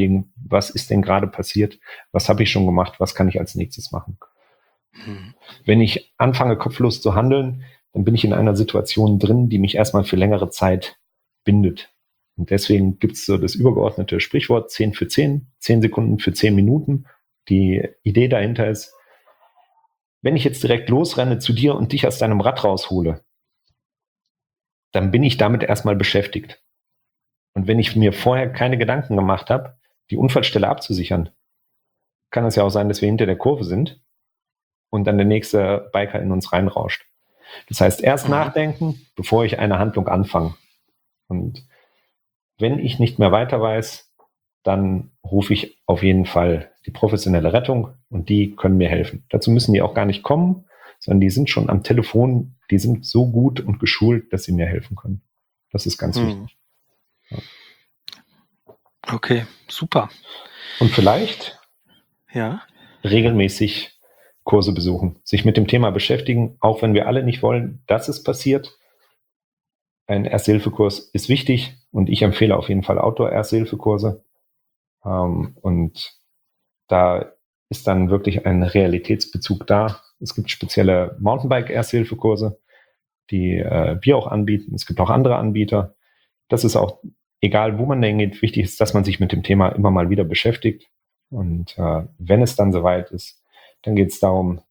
Speaker 3: was ist denn gerade passiert, was habe ich schon gemacht, was kann ich als nächstes machen. Wenn ich anfange, kopflos zu handeln, dann bin ich in einer Situation drin, die mich erstmal für längere Zeit bindet. Und deswegen gibt es so das übergeordnete Sprichwort 10 für 10, 10 Sekunden für 10 Minuten. Die Idee dahinter ist, wenn ich jetzt direkt losrenne zu dir und dich aus deinem Rad raushole, dann bin ich damit erstmal beschäftigt. Und wenn ich mir vorher keine Gedanken gemacht habe, die Unfallstelle abzusichern, kann es ja auch sein, dass wir hinter der Kurve sind und dann der nächste Biker in uns reinrauscht. Das heißt, erst nachdenken, bevor ich eine Handlung anfange. Und wenn ich nicht mehr weiter weiß, dann rufe ich auf jeden Fall die professionelle Rettung und die können mir helfen. Dazu müssen die auch gar nicht kommen, sondern die sind schon am Telefon, die sind so gut und geschult, dass sie mir helfen können. Das ist ganz wichtig. Ja.
Speaker 2: Okay, super.
Speaker 3: Und vielleicht
Speaker 2: ja,
Speaker 3: regelmäßig Kurse besuchen, sich mit dem Thema beschäftigen, auch wenn wir alle nicht wollen, dass es passiert. Ein Erste-Hilfe-Kurs ist wichtig und ich empfehle auf jeden Fall Outdoor-Erste-Hilfe-Kurse. Und da ist dann wirklich ein Realitätsbezug da. Es gibt spezielle Mountainbike-Erste-Hilfe-Kurse, die wir auch anbieten. Es gibt auch andere Anbieter. Das ist auch egal, wo man hingeht. Wichtig ist, dass man sich mit dem Thema immer mal wieder beschäftigt. Und wenn es dann soweit ist, dann geht es darum,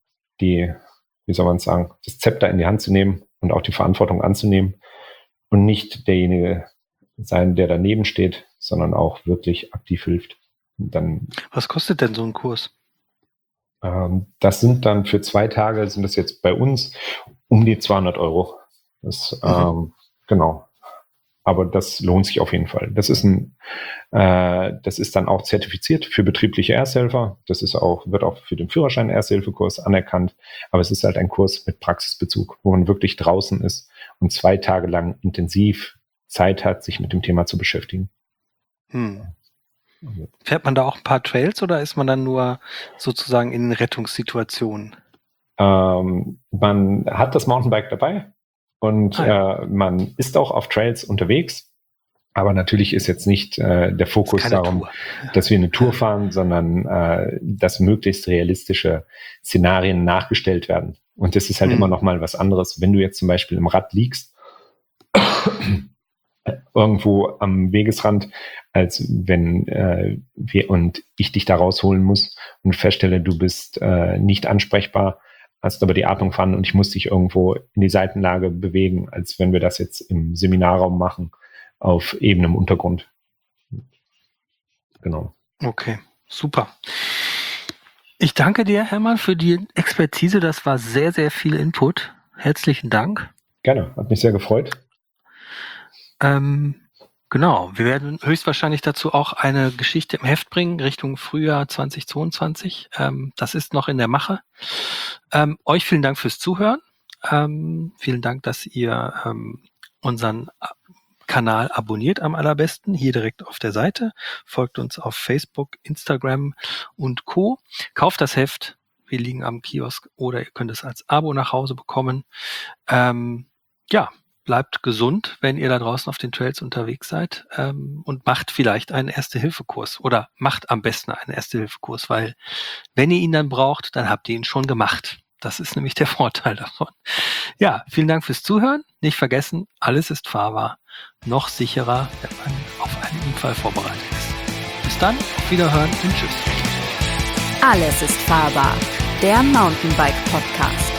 Speaker 3: das Zepter in die Hand zu nehmen und auch die Verantwortung anzunehmen und nicht derjenige sein, der daneben steht, sondern auch wirklich aktiv hilft. Und dann,
Speaker 2: was kostet denn so ein Kurs?
Speaker 3: Das sind dann für 2 Tage, sind das jetzt bei uns um die 200 €. Das, genau. Aber das lohnt sich auf jeden Fall. Das ist dann auch zertifiziert für betriebliche Ersthelfer. Wird auch für den Führerschein Erste-Hilfe-Kurs anerkannt. Aber es ist halt ein Kurs mit Praxisbezug, wo man wirklich draußen ist und 2 Tage lang intensiv Zeit hat, sich mit dem Thema zu beschäftigen.
Speaker 2: Fährt man da auch ein paar Trails oder ist man dann nur sozusagen in Rettungssituationen?
Speaker 3: Man hat das Mountainbike dabei. Und man ist auch auf Trails unterwegs, aber natürlich ist jetzt nicht der Fokus darum, dass wir eine Tour fahren, sondern dass möglichst realistische Szenarien nachgestellt werden. Und das ist halt immer noch mal was anderes, wenn du jetzt zum Beispiel im Rad liegst, irgendwo am Wegesrand, als wenn ich dich da rausholen muss und feststelle, du bist nicht ansprechbar, hast aber die Atmung fahren und ich muss dich irgendwo in die Seitenlage bewegen, als wenn wir das jetzt im Seminarraum machen, auf ebenem Untergrund. Genau.
Speaker 2: Okay, super. Ich danke dir, Hermann, für die Expertise. Das war sehr, sehr viel Input. Herzlichen Dank.
Speaker 3: Gerne, hat mich sehr gefreut.
Speaker 2: Genau, wir werden höchstwahrscheinlich dazu auch eine Geschichte im Heft bringen, Richtung Frühjahr 2022. Das ist noch in der Mache. Euch vielen Dank fürs Zuhören. Vielen Dank, dass ihr unseren Kanal abonniert am allerbesten, hier direkt auf der Seite. Folgt uns auf Facebook, Instagram und Co. Kauft das Heft, wir liegen am Kiosk oder ihr könnt es als Abo nach Hause bekommen. Bleibt gesund, wenn ihr da draußen auf den Trails unterwegs seid und macht vielleicht einen Erste-Hilfe-Kurs oder macht am besten einen Erste-Hilfe-Kurs, weil wenn ihr ihn dann braucht, dann habt ihr ihn schon gemacht. Das ist nämlich der Vorteil davon. Ja, vielen Dank fürs Zuhören. Nicht vergessen, alles ist fahrbar. Noch sicherer, wenn man auf einen Unfall vorbereitet ist. Bis dann, auf Wiederhören und tschüss.
Speaker 1: Alles ist fahrbar. Der Mountainbike Podcast.